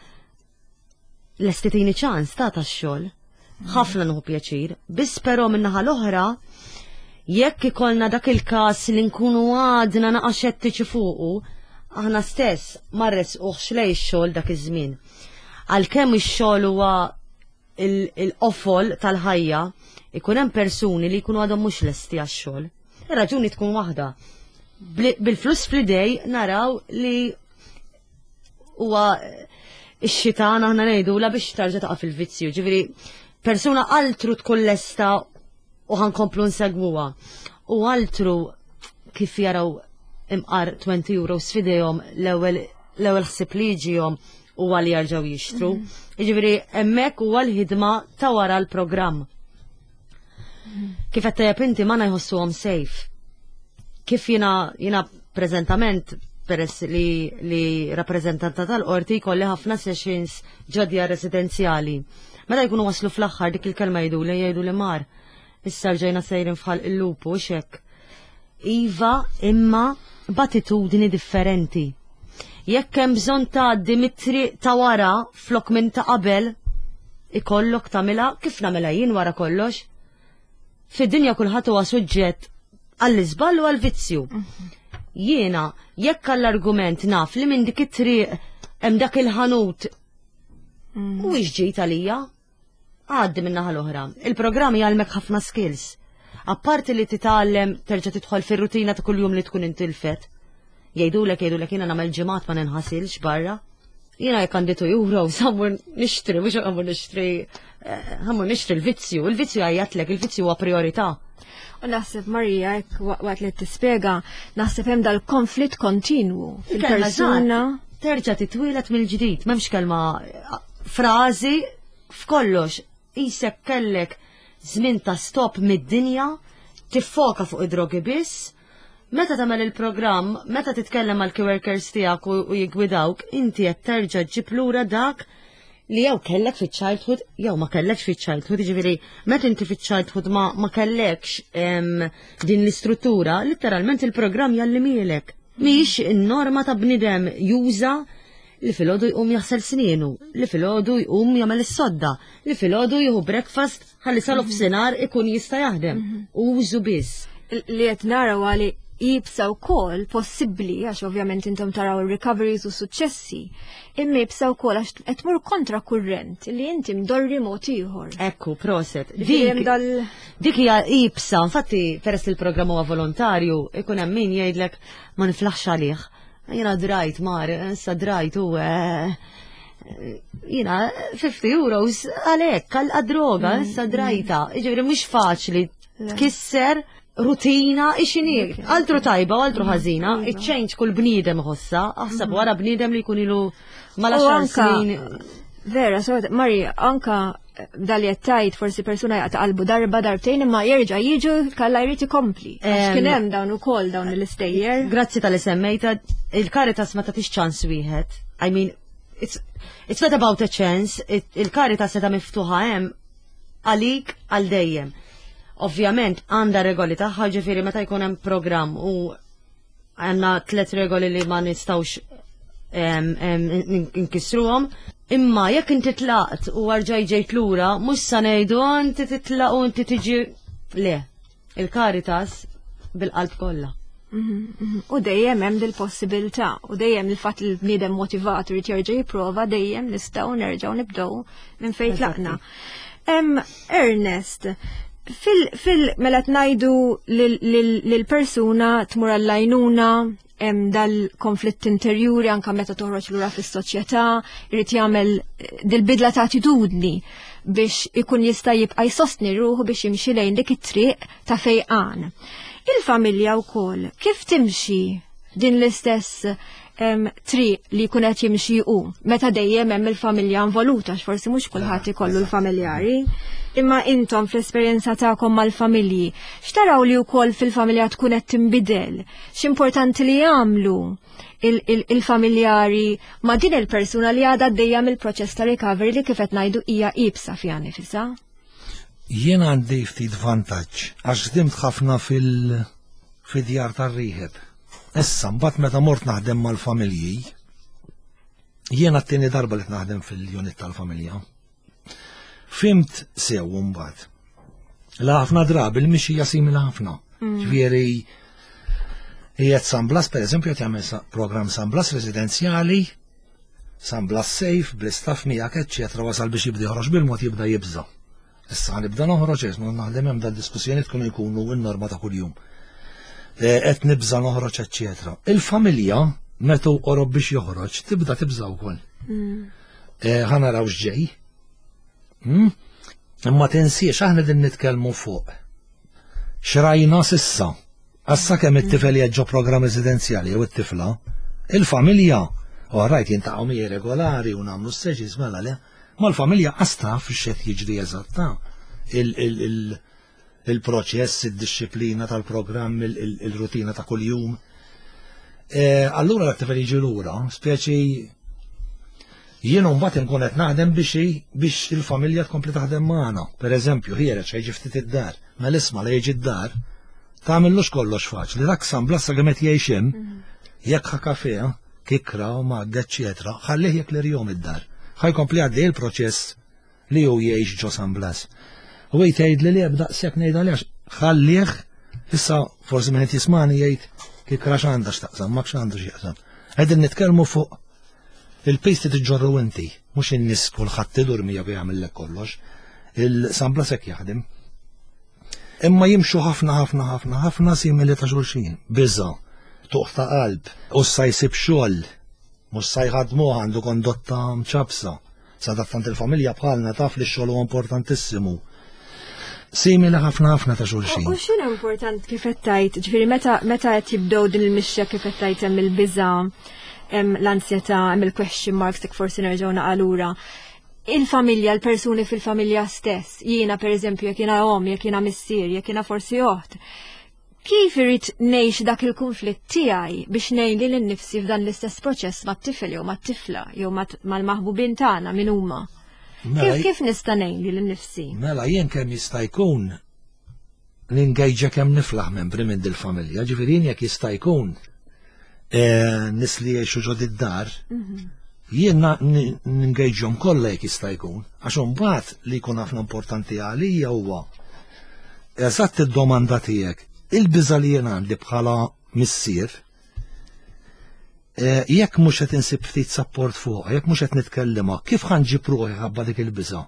lesti tini ċans ta' tax-xogħol. Ħafna nuħu pjaċir, biss però min-naħa l-oħra jekk ikollna dak il-każ li nkunu għadna naqa' xettiċi fuqu, aħna stess marres uħxlej x-xogħol dak iż-żmien. Għalkemm ix-xogħol huwa il-qofol tal-ħajja, ikun hemm persuni li jkunu għadhom mhux lesti għax-xogħol. Ir-raġuni tkun waħda. Bil-flus fl-idej naraw li huwa x-xitan aħna ngħidula biex tarġa' taqa' fil-vizzju. Ġifieri persuna altru tkun lesta u ħankomplu nsegwuha. U altru kif jaraw imqar 20 euro f'idejhom l-ewwel ħsieb li jiġihom huwa li jerġgħu jixtru. Jiġifieri hemmhekk huwa l-ħidma ta' wara l-programm. Kif qed tajjeb inti ma jħossuhom safe. Kif jiena preżentament peress li rappreżentanta tal-qorti jkolli ħafna sessions ġodja residenzjali. Meta jkunu waslu fl-aħħar dik il-kelma jgħidu li Mar, issa rġajna sejrin fħal il-lupu xek. Iva imma b'attitudini differenti. Jekk hemm bżonn tgħaddi mit-triq ta' wara flok minn ta' qabel, ikollok tagħmilha kif nagħmilha jien wara kollox. Fid-dinja kulħadd huwa suġġett għall-iżball u għall-vizzju. Jiena jekk għall-argument naf li minn dik it-triq hemm dak il-ħanut mhuwiex ġejt għalija, għaddi min-naħa l-oħra. Il-programm jgħalmek ħafna skills. Apparti li titgħallem terġa' tidħol fir-rutina ta' kuljum li tkun intilfet. Jgħidulek jiena nagħmel ġimgħat ma ninħasilx barra. Jiena jekk għandi €2 ħammur nixtri, mhux ħammur nixtri l-vizzju. Il-vizzju għajjatlek, il-vizzju huwa priorità. U naħseb Marija, waqt li tispjega, naħseb hemm dal-konflitt kontinwu fil-persuna. Terġa' titwilet mill-ġdid, m'hemmx kelma frażi f'kollox. Isek kellek żmien ta' stop mid-dinja, tiffoka fuq id-drogi biss. Meta tagħmel il-programm, meta titkellem mal coworkers tiegħek u jigwidawk, inti qed terġa' ġġib lura dak li jew kellek fiċ-childhood jew ma kellekx fiċ-childhood, jiġifieri meta inti fiċ-childhood ma kellekx din l-istruttura, letteralment il-programm jallimielek. Mhix in-norma ta' bniedem juża li filgħodu jqum jaħsel snienu, li filgħodu jqum jagħmel is-sodda, li filgħodu jieħu breakfast ħalli salu f'sinar ikun jista' jaħdem. Użu biss. Li qed naraw għali jibsa wkoll possibbli għax ovvjament intom taraw il-recoveries u suċċessi, imma jibsa wkoll għax qed tmur kontra kurrent li inti mdorri mod ieħor. Ekku, proset. Dik hija jibsa, infatti peress il-programm huwa volontarju, ikun hemm min jgħidlek ma niflaħx għalih. Jiena drajt issa drajt u jiena €50 għalhekk għal-droga, issa drajta. Jiġifieri mhux faċli tkisser rutina ixini, altru tajba u altru ħażina, iċ-change kull bniedem ħossa, aħseb wara bniedem li jkun ilu mala xar snin. Vera, Marija, anka dal jettajt forsi persuna jaqta qalbu darba darbtejn imma jerġa' jiġu kalla jrid ikompli. Għax kien hemm dawn ukoll dawn l-istejjer. Grazzi tal-li semmejta, il-Caritas ma tagħtix ċans wieħed. I mean, it's not about a chance, il-Caritas seta' miftuħa hemm għalik għal dejjem. Ovvjament għandha regoli tagħha, ġifieri meta jkun hemm programm u għandna 3 regoli li ma nistgħux nkissruhom, imma jekk inti tlaqt u għarġaj ġejt lura, mhux sa ngħidu inti titlaq u inti tiġi le. Il-Caritas bil-qalb kollha. U dejjem hemm dil-possibilità, u dejjem il-fatt li bniedem motivat u jerġa' jipprova dejjem nistgħu nerġgħu nibdew minn fejn tlaqna. Ernest, mela tnajdu l-persuna tmur għall-għajnuna, hemm dal-konflitt interjuri anke meta toħroġ lura fis-soċjetà, irid jagħmel dil-bidla ta' attitudni biex ikun jista' jibqa' jsostni ruħu biex jimxi lejn dik it-triq ta' fejqan. Il-familja wkoll kif timxi din l-istess triq li jkun qed jimxi meta dejjem hemm il-familja involuta x'forsi mhux kulħadd ikollu l-familjari. Imma intom fl-esperjenza tagħkom mal-familji, x'taraw li wkoll fil-familja tkun qed tinbidel? X'importanti li jagħmlu il-familjari ma' din il-persuna li għadha għaddejja mill-proċess ta' recovery li kif qed ngħidu hija qiebsa fiha nifisha? Jien għandi ftit vantaġġ għax ħdimt ħafna fid-djar tar-rieħeb. Issa mbagħad meta mort naħdem mal-familji, jiena t-tieni darba li naħdem fil-unit tal-familja. Fimt sew mbagħad. La ħafna drabi l-mixija simili ħafna. Ġifieri qiegħed San Blas pereżempju qed jagħmel programm San Blas residenzjali, San Blas safe, bl-istaff miegħek eċċetera wasal biex jibda joħroġ bil-mod jibda jibża. Issa nibda noħroġ isma' naħdem hemm dal-diskussjonijiet kienu jkunu n-norma ta' kuljum. Qed nibża noħroġ eċċetera. Il-familja metu qorob biex joħroġ tibda tibża wkoll. Ħanaraw x'ġej. Imma tinsiex aħna din nitkellmu fuq. Xrajna sissa, għassa kemm it-tifel jeġġo programm residenzjali jew it-tifla, il-familja, rajt jintaqgħu miegħi regolari u nagħmlu s-seġis mela le, ma l-familja qasta f'xed jiġri eżatta. Il-proċess, id-disciplina tal-programm, il-rutina ta' kuljum. Allura l-tifel jiġi lura, speċi jien mbagħad inkun qed naħdem biex il-familja tkompli taħdem magħna. Pereżempju, ħiereġ ħejġi ftit id-dar, mela isma' li jiġi d-dar, tagħmellux kollox faċli. Dak San Blas sakemm qed jgħix hemm, jekk ħa kafè, kikra u magda eċċetera, ħallih jekk l-irjom id-dar. Ħajkompli għaddej il-proċess li hu jgħix ġo San Blas. U jgħid li b'daqshekk ngħid għaliex ħallih issa forsi minn qed jismani jgħid kikra x'għandha x'taqsam, ma x'għandu x'jaqsam. Qegħdin nitkellmu fuq il-pejsti tiġġorru inti, mhux in-nies kulħadd tidur mija jagħmellek kollox. Il-San Blas hekk jaħdem. Imma jimxu ħafna simili ta' xulxin. Biża, tuq ta' qalb, u issa jsib xogħol. mhux se jħadmuh għandu kondotta mċabsa. Sadattant il-familja bħalna taf li x-xogħol huwa importantissimu. Simili ħafna ta' xulxin. U x'inhu importanti kif qed tajt, ġifieri meta qed jibdew din il-mixja kif qed tajt hemm il-biża', hemm l-ansjetà, hemm il-question marks dik forsi nerġgħu naqalura. Il-familja, l-persuni fil-familja stess, jiena pereżempju jekk jiena jekk jiena missier, jekk jiena forsi oħt. Kif irid ngħix dak il-konflitt tiegħi biex ngħin lil innifsi f'dan l-istess proċess mat-tifel jew mat-tifla jew mal-maħbubin tagħna min huma? Kif nista' ngħin lil innifsi? Mela jien kemm jista' jkun l-ingejġa kemm niflaħ membri minn dil-familja, ġifieri jekk jista' jkun nies li jgħixu ġod id-dar, jien n-ingejġhom kollha jekk jista' jkun, għax imbagħad li jkun ħafna importanti għalija huwa eżatt id-domanda tiegħek. Il-biża li jien għandi bħala missier, jekk mhux qed insib ftit support fuq, jekk mhux qed nitkellima, kif ħanġib ruħi ħabba dik il-biża?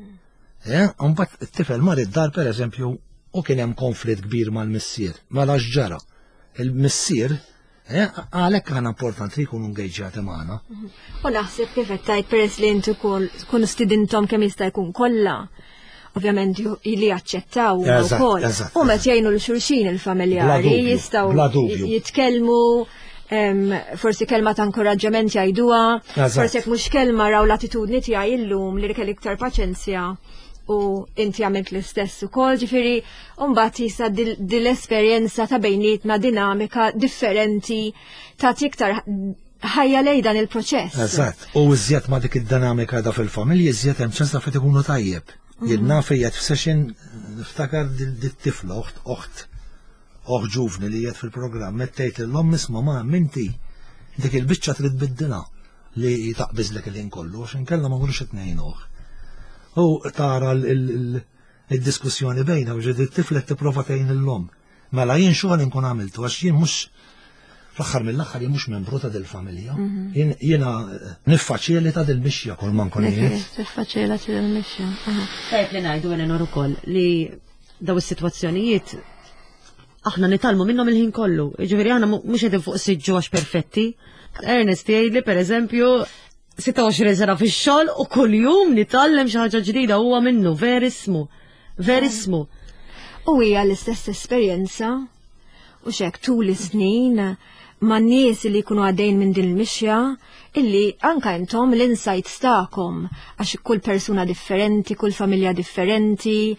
Mbagħad it-tifel mar id-dar pereżempju u kien hemm konflitt kbir mal-missier, mela x'ġara. Il-missier għalhekk aħna importanti li jkunu ngejġjati magħna. U naħseb kif qed tgħid peress li inti tkunu stidintom kemm jista' jkun kollha. Ovvjament li jaċċettaw ukoll. U meta jgħinu l-xulxin il-familjari jistgħu jitkellmu, forsi kelma ta' inkoraġġament jgħiduha, forsi jekk mhux kelma raw l-attitudni tiegħi illum li kelli iktar paċenzja u inti għamilt l-istess ukoll, ġifieri mbagħad jista' din l-esperjenza ta' bejnietna dinamika differenti ta' iktar ħajja lej dan il-proċess. Eżatt, u iżjed ma' dik id-dinamika da fil-familja iżjed hemm ċans ta' fejn ikunu tajjeb. Jien naf qiegħed f'session niftakar dit-tifla oħt ġuvni li qiegħed fil-programm qed tgħid l-omm isma' ma' minti dik il-biċċa trid biddilha li taqbiżlek il-ħin kollu għax inkella ma nkunux qed ngħinuh. U tara l-diskussjoni bejna u ġiet it-tifla tipprova tgħin l-omm. Mela jien xogħol inkun għamiltu għax jien mhux fl-aħħar mill-aħħar jien mhux membru ta' dil-familja. Jiena niffaċili ta' dil-mixja kull ma nkun jien. Tiffaċila ta' dil-mixja. Tajb li ngħidu Eleanor ukoll li daw is-sitwazzjonijiet aħna nitalmu minnhom il-ħin kollu. Jiġifieri aħna mhux qegħdin fuq siġġu għax perfetti. Ernest jgħidli pereżempju 26 sena fix-xogħol u kuljum nitgħallem xi ħaġa ġdida huwa minnu verismu. U hija l-istess esperjenza u xek tul is-snin ma' nies li jkunu għaddejn minn din il-mixja illi anka intom l-insights tagħkom għax kull persuna differenti, kull familja differenti,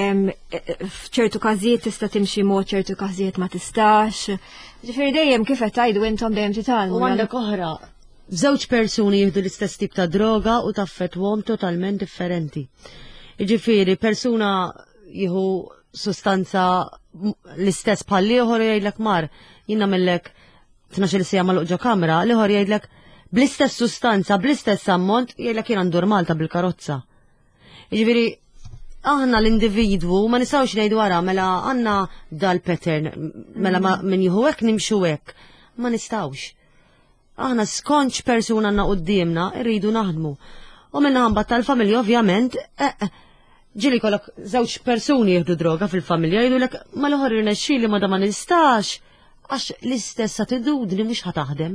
f'ċertu każijiet tista' timxi mod, ċertu każijiet ma tistax. Ġifieri dejjem kif qed tgħidu intom dejjem titalmu. U għandek oħra, żewġ persuni jieħdu l-istess tip ta' droga u taffettwhom totalment differenti. Jiġifieri persuna jieħu sustanza l-istess bħal ieħor jgħidlek mar jien nagħmellek 12 sija mal-ġo kamra, l-ieħor jgħidlek bl-istess sustanza, bl-istess ammont jgħidlek jien għandur Malta bil-karozza. Jiġifieri aħna l-individwu ma nistgħux ngħidu wara mela għandna dal-pattern, mela min jieħu hekk nimxu hekk. Ma nistgħux. Aħna skonċ persuna għandna qudiemna rridu naħdmu. U minnaħa tal-familja ovvjament ġili kollok żewġ persuni jieħdu droga fil-familja jgħidulek ma l-ħor irnexxili ma da ma nistax għax l-istess attitudni mhux ħataħdem.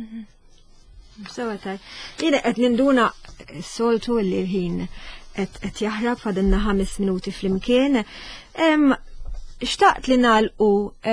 Sewa taj. Jiena qed ninduna soltu li l-ħin qed jaħrab fadilna 5 minuti flimkien. Xtaqt li nagħlqu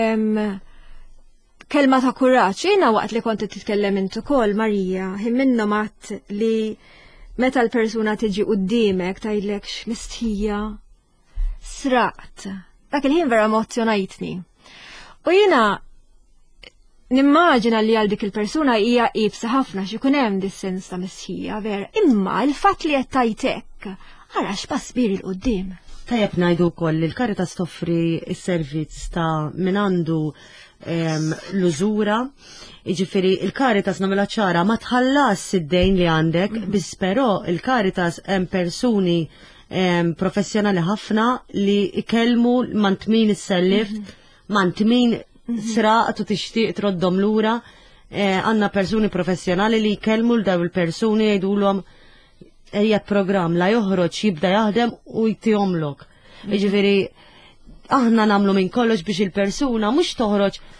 kelma ta' kuraġġ. Jiena waqt li kont titkellem intu ukoll Marija, minna mat li meta l-persuna tiġi qudiemek tgħidlek x'mistħija sraqt. Dak il-ħin vera emozjonajtni. U jiena nimmaġina li għal dik il-persuna hija qibsa ħafna x'ikun hemm dis-sens ta' mistħija vera. Imma l-fatt li qed tajtek ara x'pass kbir il-qudiem. Tajjeb ngħidu wkoll li l-Caritas toffri s-servizz ta' min għandu l-użura. Iġifiri, il-Caritas namela ċara ma tħallas id-dejn li għandek, biss però il-Caritas hemm persuni professjonali ħafna li ikellmu mant min is-sellift, mant min sraqt u tixtieq troddhom lura. Għandna persuni professjonali li jkellmu l-daw il-persuni jgħidulhom ejja programm la joħroġ jibda jaħdem u jtihomlok. Iġifiri, aħna namlu minn kollox biex il-persuna mhux toħroġ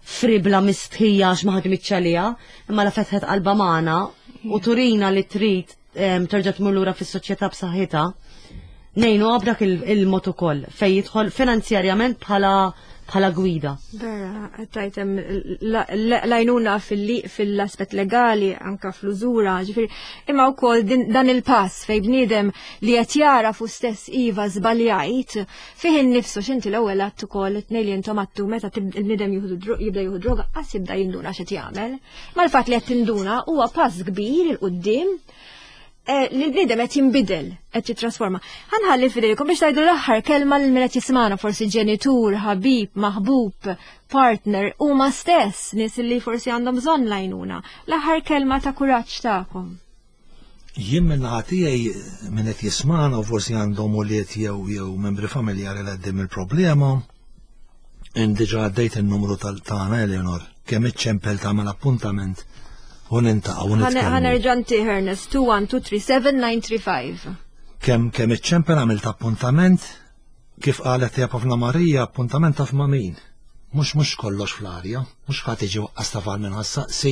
fribla mistħija għax ma ħadmitx għaliha, imma la fetħet qalba magħna u turina li trid terġa' tmur lura fis-soċjetà b'saħħitha. Nejnu għabdak il-mod ukoll fejn jidħol finanzjarjament bħala gwida. Vera, tajtem lajnuna fil-aspet legali, anka fl-użura, ġifiri, imma u kol dan il-pass fej bnidem li qed jara fu stess iva zbaljajt, fiħin nifsu xinti l-ewel għattu kol t-nej li jintom għattu meta il-bnidem jibda juhu droga, għas jibda jinduna xet jgħamil. Ma l-fat li għat tinduna huwa pass kbir il-qoddim, li l-bnidem qed jinbidel, qed jitrasforma. Ħanħalli fidejkom biex tajdu l-aħħar kelma l min qed jismana forsi ġenitur, ħabib, maħbub, partner huma stess nies li forsi għandhom bżonn lajnuna. L-aħħar kelma ta' kuraġġ tagħkom. Jien minn ħatijaj min qed jismana u forsi għandhom uliet jew membri familjari li għaddim il-problema. Diġà għaddejt in-numru tal-tagħna Eleonor, kemm iċ-ċempel tagħmel appuntament. Ħanerġanti Ernest 21237 Kemm iċ-ċempel għamilt appuntament kif qalet ja Pafna Marija appuntament taf ma' min. Mhux kollox fl-arja, mhux ħadd iġi waqqas tafal minn ħassaqsi.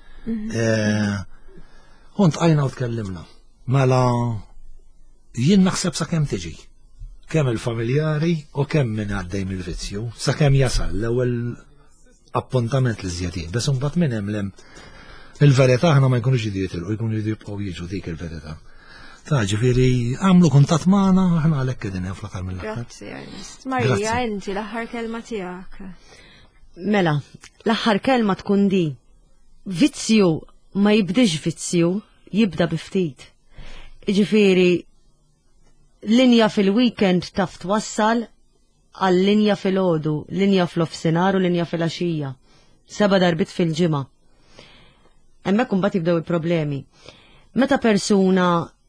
Kont għajna u tkellimna. Mela jien naħseb sakemm tiġi. Kemm il-familjari u kemm min għaddej mill-vizzju, sakemm jasal l-ewwel appuntament li żjed bes imbagħad minn hemm il-verità ħna ma jkunux jitilqu, jkunu jibqgħu jiġu dik il-verità. Ta' ġifieri għamlu kuntatt magħna aħna għalhekk qegħdin fl-aħħar mill-aħħar. Grazzi Ernest. Marija, inti l-aħħar kelma tiegħek. Mela, l-aħħar kelma tkun di. Vizzju ma jibdix vizzju, jibda biftit. Ġifieri linja fil-weekend taf twassal għal linja fil-ħodu, linja fl-ofsinar u linja fil-għaxija. 7 darbit fil-ġimgħa. Hemmhekk imbagħad jibdew il-problemi. Meta persuna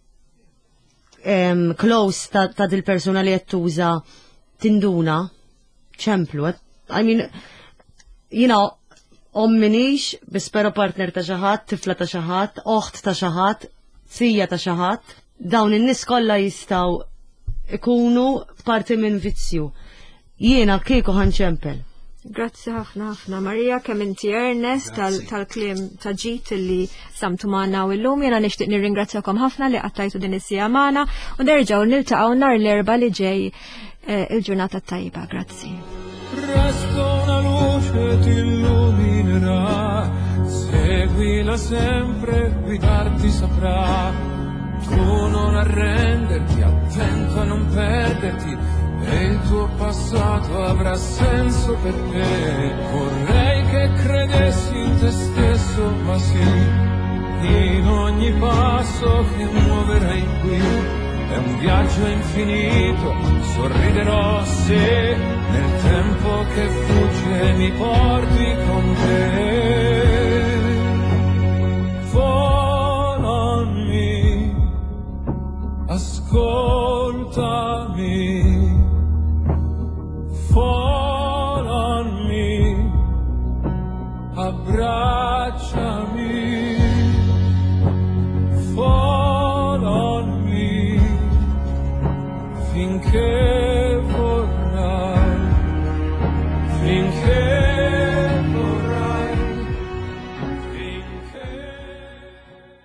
close ta' dil-persuna li qed tuża tinduna, ċemplu, I mean, minix, bispero partner ta' xi ħadd, tifla ta' xi ħadd, oħt ta' xi ħadd, sija ta' xi ħadd, dawn in-nies kollha jistgħu ikunu parti minn vizzju. Jiena kieku ħanċempel. Grazzi ħafna Marija, kemm inti Ernest tal-klim ta' ġit li samtu magħna u llum. Jiena nixtieq nirringrazzjakom ħafna li qattajtu din is-sija magħna u nerġgħu niltaqgħu nhar l-erba' li ġej il-ġurnata tajba. Grazzi. Presto una luce ti illuminerà, seguila sempre, guidarti saprà. Tu non arrenderti, attento a non perderti. E il tuo passato avrà senso per te. Vorrei che credessi in te stesso, ma sì, in ogni passo che muoverai qui è un viaggio infinito. Sorriderò se nel tempo che fugge mi porti con te. Fall on me, ascoltami. Fall on me, abbraccia